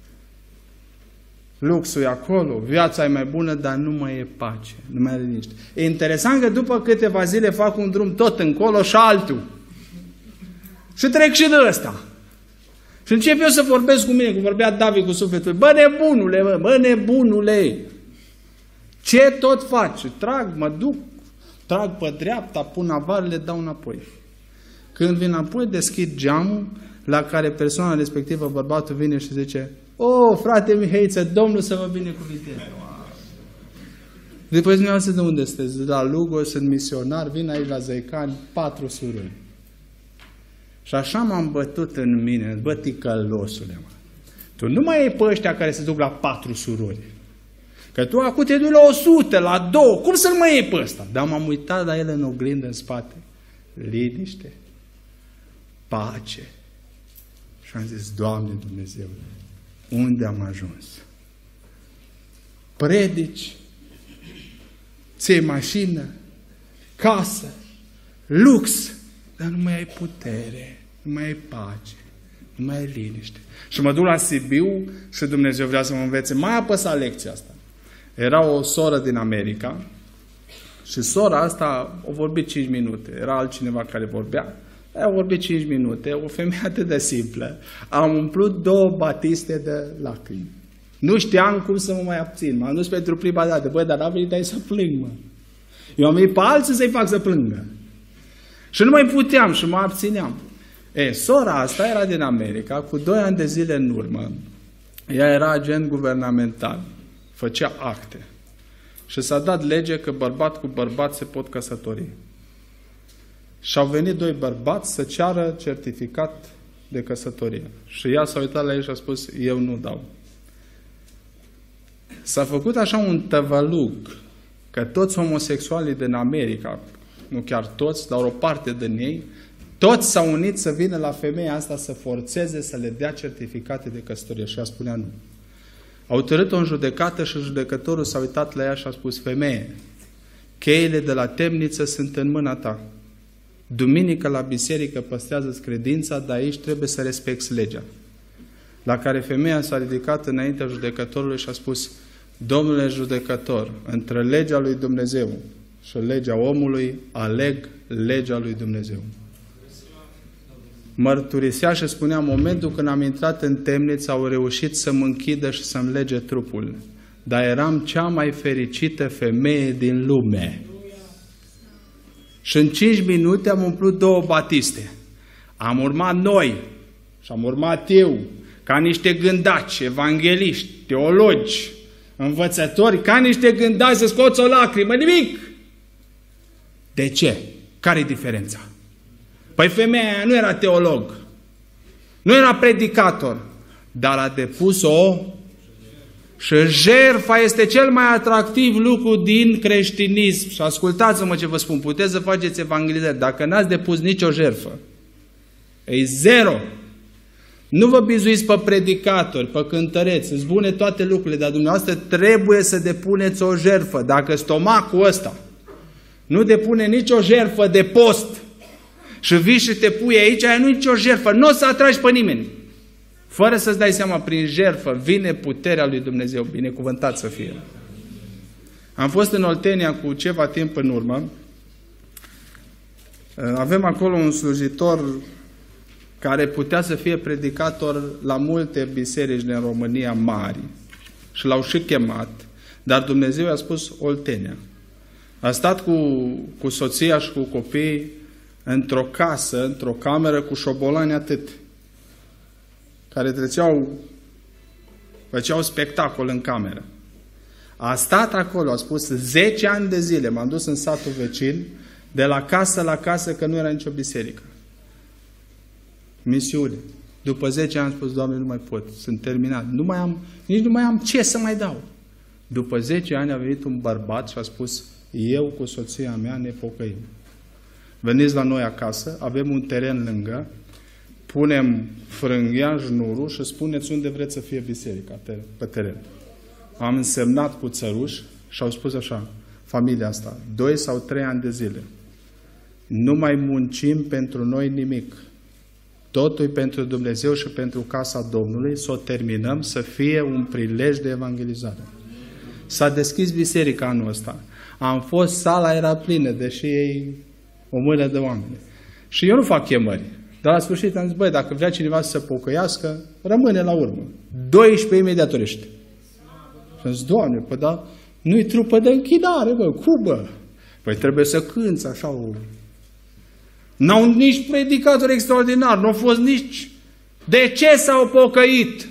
luxul e acolo, viața e mai bună, dar nu mai e pace, nu mai e liniște. E interesant că după câteva zile fac un drum tot încolo și altul. Și trec și de ăsta. Și încep eu să vorbesc cu mine, cum vorbea David cu sufletul. Bă, nebunule, bă, bă, nebunule! Ce tot faci? Trag, mă duc, trag pe dreapta, pun avarele, dau înapoi. Când vin înapoi, deschid geamul, la care persoana respectivă, bărbatul, vine și zice, o, frate Mihaiță, Domnul să vă binecuvinteze. După dumneavoastră de unde sunteți? De la Lugo, sunt misionar, vin aici la Zăicani, patru surori. Și așa m-am bătut în mine, bă, ticălosule, mă. Tu nu mai ai pe ăștia care se duc la patru surori. Că tu acum te duci la o sută, la două, cum să-l mai iei pe ăsta? Dar m-am uitat la el în oglindă în spate. Liniște, pace. Și am zis, Doamne Dumnezeu, unde am ajuns? Predici, ți-ai mașină, casă, lux, dar nu mai ai putere, nu mai ai pace, nu mai ai liniște. Și mă duc la Sibiu și Dumnezeu vrea să mă învețe. Mai apăsat lecția asta. Era o soră din America și sora asta a vorbit cinci minute. Era altcineva care vorbea. A vorbit cinci minute, o femeie atât de simplă. Am umplut două batiste de lacrimi. Nu știam cum să mă mai abțin. M-am dus pentru prima dată. Băi, dar n-am venit aici să plâng, mă. Eu am venit pe alții să-i fac să plângă. Și nu mai puteam și mă abțineam. E, sora asta era din America, cu doi ani de zile în urmă. Ea era agent guvernamental, făcea acte. Și s-a dat lege că bărbat cu bărbat se pot căsători. Și au venit doi bărbați să ceară certificat de căsătorie. Și ea s-a uitat la ei și a spus, eu nu dau. S-a făcut așa un tăvălug că toți homosexualii din America, nu chiar toți, dar o parte din ei, toți s-au unit să vină la femeia asta să forțeze să le dea certificate de căsătorie. Și ea spunea nu. Au târât-o în judecată și judecătorul s-a uitat la ea și a spus, femeie, cheile de la temniță sunt în mâna ta. Duminică la biserică păstrează-ți credința, dar aici trebuie să respecti legea. La care femeia s-a ridicat înaintea judecătorului și a spus, domnule judecător, între legea lui Dumnezeu și legea omului, aleg legea lui Dumnezeu. Mărturisea și spunea, în momentul când am intrat în temniță, au reușit să mă închidă și să-mi lege trupul. Dar eram cea mai fericită femeie din lume. Și în cinci minute am umplut două batiste. Am urmat noi și am urmat eu, ca niște gândaci, evangheliști, teologi, învățători, ca niște gândaci să scoți o lacrimă, nimic. De ce? Care-i diferența? Păi femeia aia nu era teolog, nu era predicator, dar a depus-o și jertfa este cel mai atractiv lucru din creștinism. Și ascultați-mă ce vă spun, puteți să faceți evangelizări, dacă n-ați depus nicio jertfă, e zero. Nu vă bizuiți pe predicatori, pe cântăreți, îți bune toate lucrurile, dar dumneavoastră trebuie să depuneți o jertfă. Dacă stomacul ăsta nu depune nicio jertfă de post și vii și te pui aici, aia nu e nicio jertfă, nu o să atragi pe nimeni. Fără să-ți dai seama, prin jertfă vine puterea lui Dumnezeu, binecuvântat să fie. Am fost în Oltenia cu ceva timp în urmă. Avem acolo un slujitor care putea să fie predicator la multe biserici din România mari. Și l-au și chemat, dar Dumnezeu i-a spus Oltenia. A stat cu, cu soția și cu copiii într-o casă, într-o cameră cu șobolani atât, care treceau, făceau spectacol în cameră. A stat acolo, a spus, zece ani de zile, m-am dus în satul vecin, de la casă la casă, că nu era nicio biserică. Misiune. După zece ani am spus, Doamne, nu mai pot, sunt terminat. Nu mai am, nici nu mai am ce să mai dau. După zece ani a venit un bărbat și a spus, eu cu soția mea ne pocăim. Veniți la noi acasă, avem un teren lângă, punem frânghia, șnurul și spuneți unde vreți să fie biserica pe teren. Am însemnat cu țăruși și au spus așa, familia asta, doi sau trei ani de zile, nu mai muncim pentru noi nimic. Totul e pentru Dumnezeu și pentru casa Domnului, să o terminăm, să fie un prilej de evangelizare. S-a deschis biserica anul ăsta. Am fost, sala era plină, deși ei o mână de oameni. Și eu nu fac chemări. Dar la sfârșit am zis, băi, dacă vrea cineva să se pocăiască, rămâne la urmă. doisprezece imediat orește. Și am zis, Doamne, păi da, nu-i trupă de închidare, bă, cu bă. Păi trebuie să cânți așa o... N-au nici predicator extraordinar, nu au fost nici... De ce s-au pocăit?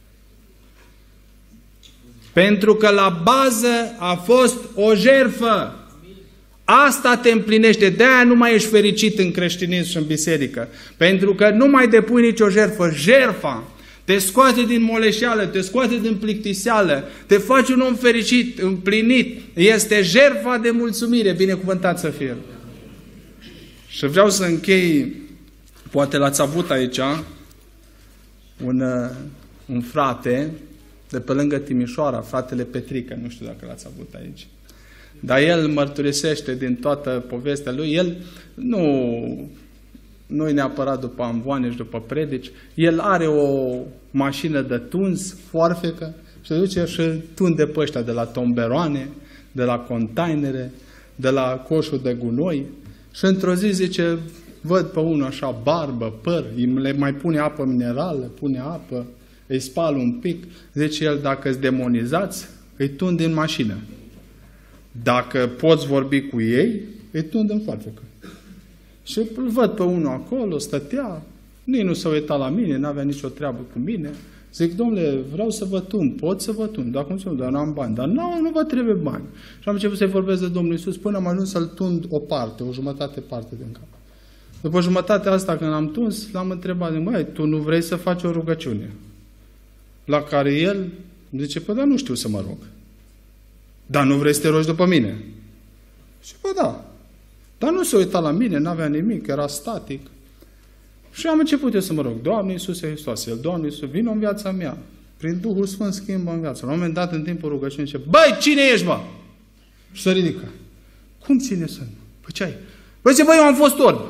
Pentru că la bază a fost o jertfă. Asta te împlinește. De-aia nu mai ești fericit în creștinism și în biserică. Pentru că nu mai depui nicio jertfă. Jertfa te scoate din moleșeală, te scoate din plictiseală, te faci un om fericit, împlinit. Este jertfa de mulțumire, binecuvântat să fie. Și vreau să închei, poate l-ați avut aici, un, un frate de pe lângă Timișoara, fratele Petrică, nu știu dacă l-ați avut aici. Dar el mărturisește din toată povestea lui, el nu, nu e neapărat după amvoane și după predici, el are o mașină de tuns, foarfecă, și se duce și tunde pe ăștia de la tomberoane, de la containere, de la coșul de gunoi, și într-o zi zice, văd pe unul așa, barbă, păr, le mai pune apă minerală, pune apă, îi spală un pic, zice el, dacă îți demonizați, îi tund în mașină. Dacă poți vorbi cu ei, îi tund în foarfecă. Și îl văd pe unul acolo, stătea, nici nu se uita la mine, n-avea nicio treabă cu mine. Zic, domnule, vreau să vă tun, pot să vă tun, dar cum să dar nu am bani. Dar nu, nu vă trebuie bani. Și am început să-i vorbesc de Domnul Iisus până am ajuns să-l tund o parte, o jumătate parte din cap. După jumătatea asta, când l-am tuns, l-am întrebat, măi, tu nu vrei să faci o rugăciune? La care el zice, păi, dar nu știu să mă rog. Dar nu vrei să te rogi după mine? Și păi da. Dar nu se uita la mine, n-avea nimic, era static. Și am început eu să mă rog, Doamne Iisuse Hristoase, El, Doamne Iisuse, vină în viața mea. Prin Duhul Sfânt schimbă în viața. La un moment dat, în timpul rugăciunii, zice, băi, cine ești, mă? Și se ridică. Cum ține sunt? Păi ce ai? Păi zice, băi, eu am fost orb.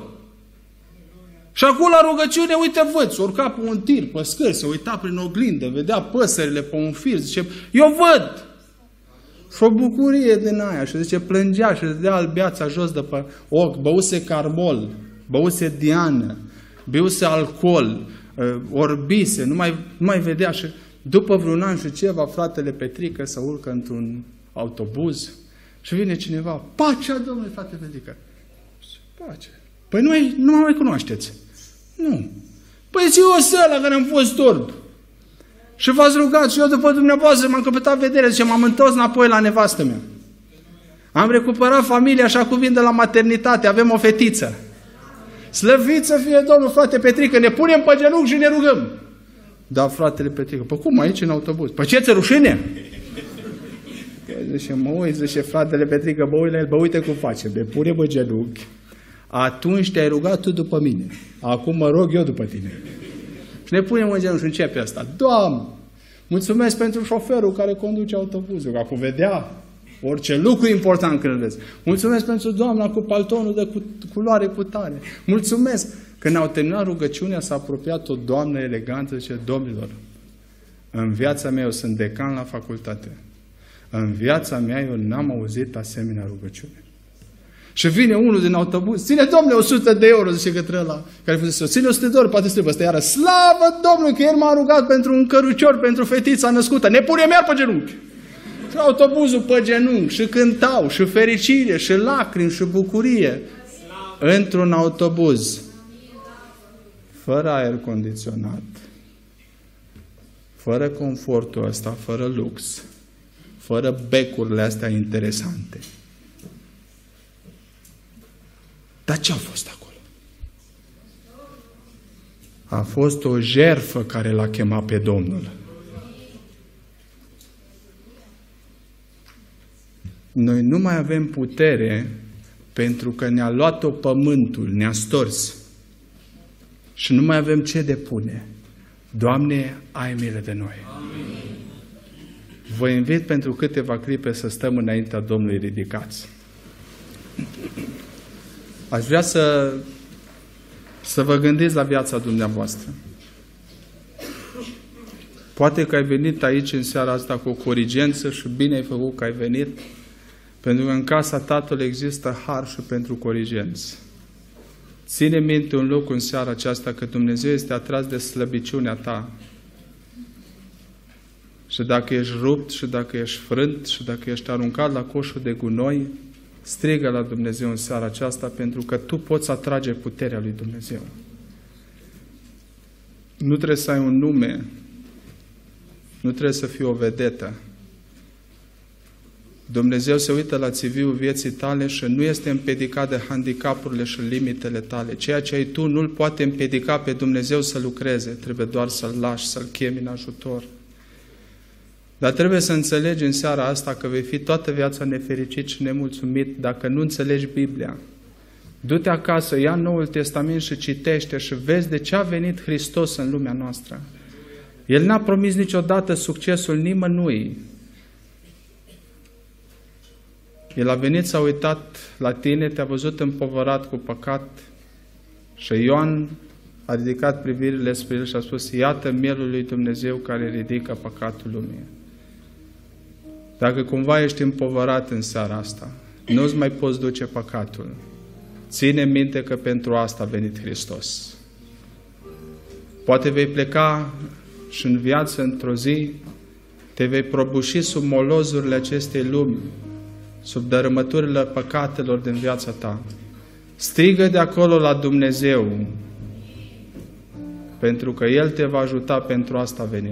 Și acolo la rugăciune, uite, văd, se urca pe un tir, pe scări, se uita prin oglindă, vedea păsările pe un fir, zice, eu văd! Și o bucurie din aia, și zice, plângea și îți dea albeața jos de pe ochi, băuse carbol, băuse diană, beuse alcool, orbise, nu mai, nu mai vedea. Și după vreun an și ceva, fratele Petrică se urcă într-un autobuz și vine cineva, pacea, domnule, frate Petrică. Pace. Păi nu, ai, nu mă mai cunoașteți. Nu. Păi zi eu sunt ăla care am fost orb. Și v-ați rugat și eu după dumneavoastră m-am căpătat vedere. Zice, m-am întors înapoi la nevastă mea. Am recuperat familia așa cum vin de la maternitate. Avem o fetiță. Slăvit să fie Domnul, frate Petrică, ne punem pe genunchi și ne rugăm. Da, fratele Petrică, păi cum aici în autobuz? Păi ce ți-e rușine? Zice, mă uit, zice fratele Petrică, bă, uite, bă, uite cum face, bă, pune pe genunchi. Atunci te-ai rugat tu după mine. Acum mă rog eu după tine. Și ne punem în genunchi și începe asta. Doamne, mulțumesc pentru șoferul care conduce autobuzul, că acum vedea orice lucru important când îl vezi. Mulțumesc pentru doamna cu paltonul de culoare cu tare. Mulțumesc. Când au terminat rugăciunea, s-a apropiat o doamnă elegantă și zice, domnilor, în viața mea eu sunt decan la facultate. În viața mea eu n-am auzit asemenea rugăciune. Și vine unul din autobuz, ține, domnule, o sută de euro, zice către ăla, care fusese, ține o sută de euro, poate trebuie, ăsta iară, slavă Domnului, că el m-a rugat pentru un cărucior, pentru fetița născută, ne punem iar pe genunchi. Și autobuzul pe genunchi, și cântau, și fericire, și lacrimi, și bucurie, într-un autobuz, fără aer condiționat, fără confortul ăsta, fără lux, fără becurile astea interesante. Dar ce a fost acolo? A fost o jertfă care l-a chemat pe Domnul. Noi nu mai avem putere pentru că ne-a luat-o pământul, ne-a stors. Și nu mai avem ce depune. Doamne, ai milă de noi. Amin. Vă invit pentru câteva clipe să stăm înaintea Domnului ridicați. Aș vrea să, să vă gândiți la viața dumneavoastră. Poate că ai venit aici în seara asta cu o corigență și bine ai făcut că ai venit, pentru că în casa Tatălui există har și pentru corigenți. Ține minte un lucru în seara aceasta, că Dumnezeu este atras de slăbiciunea ta. Și dacă ești rupt, și dacă ești frânt, și dacă ești aruncat la coșul de gunoi, strigă la Dumnezeu în seara aceasta, pentru că tu poți atrage puterea lui Dumnezeu. Nu trebuie să ai un nume, nu trebuie să fii o vedetă. Dumnezeu se uită la C V-ul vieții tale și nu este împiedicat de handicapurile și limitele tale. Ceea ce ai tu nu-L poate împiedica pe Dumnezeu să lucreze, trebuie doar să-L lași, să-L chemi în ajutor. Dar trebuie să înțelegi în seara asta că vei fi toată viața nefericit și nemulțumit dacă nu înțelegi Biblia. Du-te acasă, ia Noul Testament și citește și vezi de ce a venit Hristos în lumea noastră. El n-a promis niciodată succesul nimănui. El a venit, s-a uitat la tine, te-a văzut împovărat cu păcat și Ioan a ridicat privirile spre el și a spus, iată mielul lui Dumnezeu care ridică păcatul lumii. Dacă cumva ești împovărat în seara asta, nu-ți mai poți duce păcatul. Ține minte că pentru asta a venit Hristos. Poate vei pleca și în viață într-o zi, te vei prăbuși sub molozurile acestei lumi, sub dărâmăturile păcatelor din viața ta. Strigă de acolo la Dumnezeu, pentru că El te va ajuta, pentru asta a venit.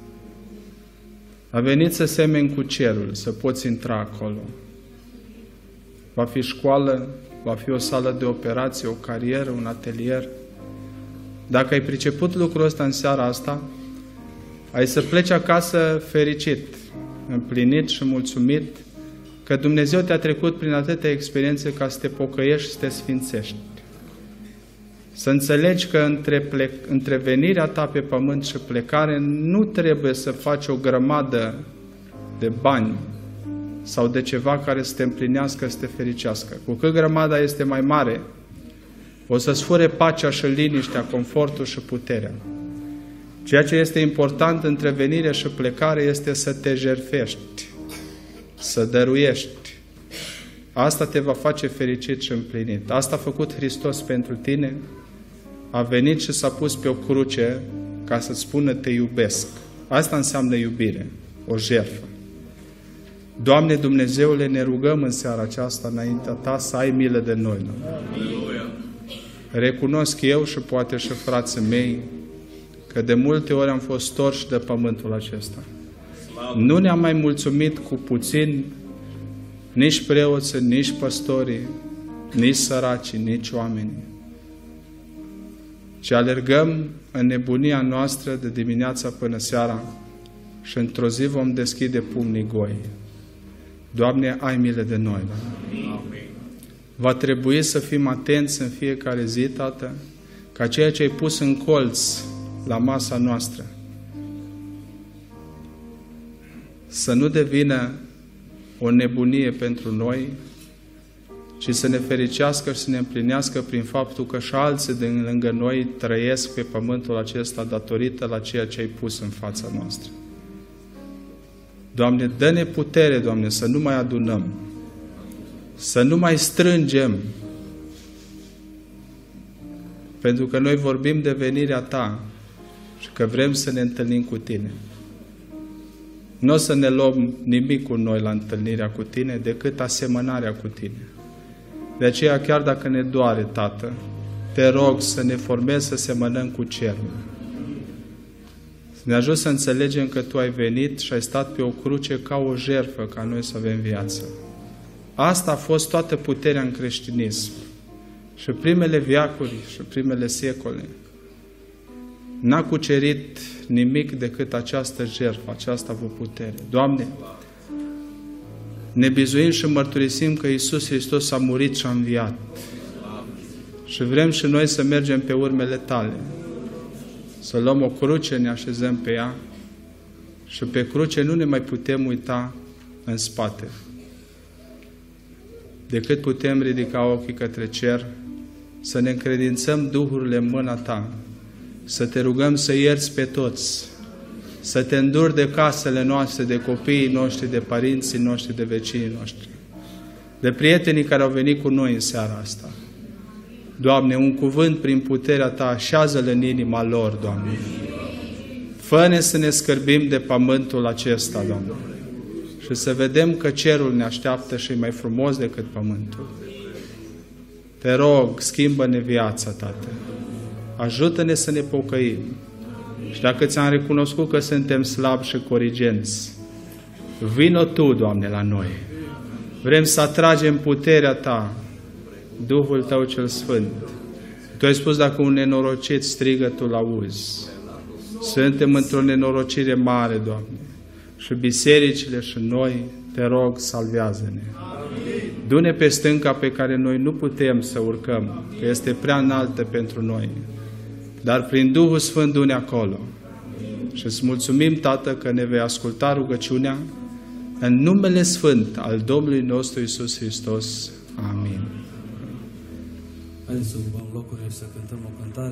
A venit să semeni cu cerul, să poți intra acolo. Va fi școală, va fi o sală de operație, o carieră, un atelier. Dacă ai priceput lucrul ăsta în seara asta, ai să pleci acasă fericit, împlinit și mulțumit că Dumnezeu te-a trecut prin atâtea experiențe ca să te pocăiești și să te sfințești. Să înțelegi că între, plec, între venirea ta pe pământ și plecare nu trebuie să faci o grămadă de bani sau de ceva care să te împlinească, să te fericească. Cu cât grămada este mai mare, o să-ți fure pacea și liniștea, confortul și puterea. Ceea ce este important între venire și plecare este să te jertfești, să dăruiești. Asta te va face fericit și împlinit. Asta a făcut Hristos pentru tine. A venit și s-a pus pe o cruce ca să-ți spună te iubesc. Asta înseamnă iubire, o jertfă. Doamne Dumnezeule, ne rugăm în seara aceasta înaintea Ta să ai milă de noi. Recunosc eu și poate și frații mei că de multe ori am fost torși de pământul acesta. Nu ne-am mai mulțumit cu puțin, nici preoții, nici păstorii, nici săracii, nici oamenii. Și alergăm în nebunia noastră de dimineața până seara și într-o zi vom deschide pumnii goi. Doamne, ai milă de noi. Amin. Va trebui să fim atenți în fiecare zi, Tată, ca ceea ce ai pus în colț la masa noastră să nu devină o nebunie pentru noi, ci să ne fericească și să ne împlinească prin faptul că și alții din lângă noi trăiesc pe pământul acesta datorită la ceea ce ai pus în fața noastră. Doamne, dă-ne putere, Doamne, să nu mai adunăm, să nu mai strângem, pentru că noi vorbim de venirea Ta și că vrem să ne întâlnim cu Tine. Nu o să ne luăm nimic cu noi la întâlnirea cu Tine, decât asemănarea cu Tine. De aceea, chiar dacă ne doare, Tată, te rog să ne formezi să semănăm cu cerul. Să ne ajut să înțelegem că Tu ai venit și ai stat pe o cruce ca o jertfă, ca noi să avem viață. Asta a fost toată puterea în creștinism. Și primele veacuri și primele secole n-a cucerit nimic decât această jertfă, aceasta a avut putere. Doamne, ne bizuim și mărturisim că Iisus Hristos a murit și a înviat. Și vrem și noi să mergem pe urmele Tale. Să luăm o cruce, ne așezăm pe ea și pe cruce nu ne mai putem uita în spate. Decât putem ridica ochii către cer, să ne încredințăm duhurile în mâna Ta, să Te rugăm să ierți pe toți, să Te înduri de casele noastre, de copiii noștri, de părinții noștri, de vecinii noștri, de prietenii care au venit cu noi în seara asta. Doamne, un cuvânt prin puterea Ta, așează-l în inima lor, Doamne. Fă-ne să ne scârbim de pământul acesta, Doamne, și să vedem că cerul ne așteaptă și e mai frumos decât pământul. Te rog, schimbă-ne viața, Tată. Ajută-ne să ne pocăim. Și dacă ți-am recunoscut că suntem slabi și corigenți, vino Tu, Doamne, la noi. Vrem să atragem puterea Ta, Duhul Tău cel Sfânt. Tu ai spus, dacă un nenorocit strigă, Tu l-auzi. Suntem într-o nenorocire mare, Doamne. Și bisericile și noi, Te rog, salvează-ne. Du-ne pe stânca pe care noi nu putem să urcăm, că este prea înaltă pentru noi. Dar prin Duhul Sfânt du-ne acolo. Și îți mulțumim, Tată, că ne vei asculta rugăciunea în numele Sfânt al Domnului nostru Iisus Hristos. Amin. Haideți să ocupăm locurile și să cântăm o cântare.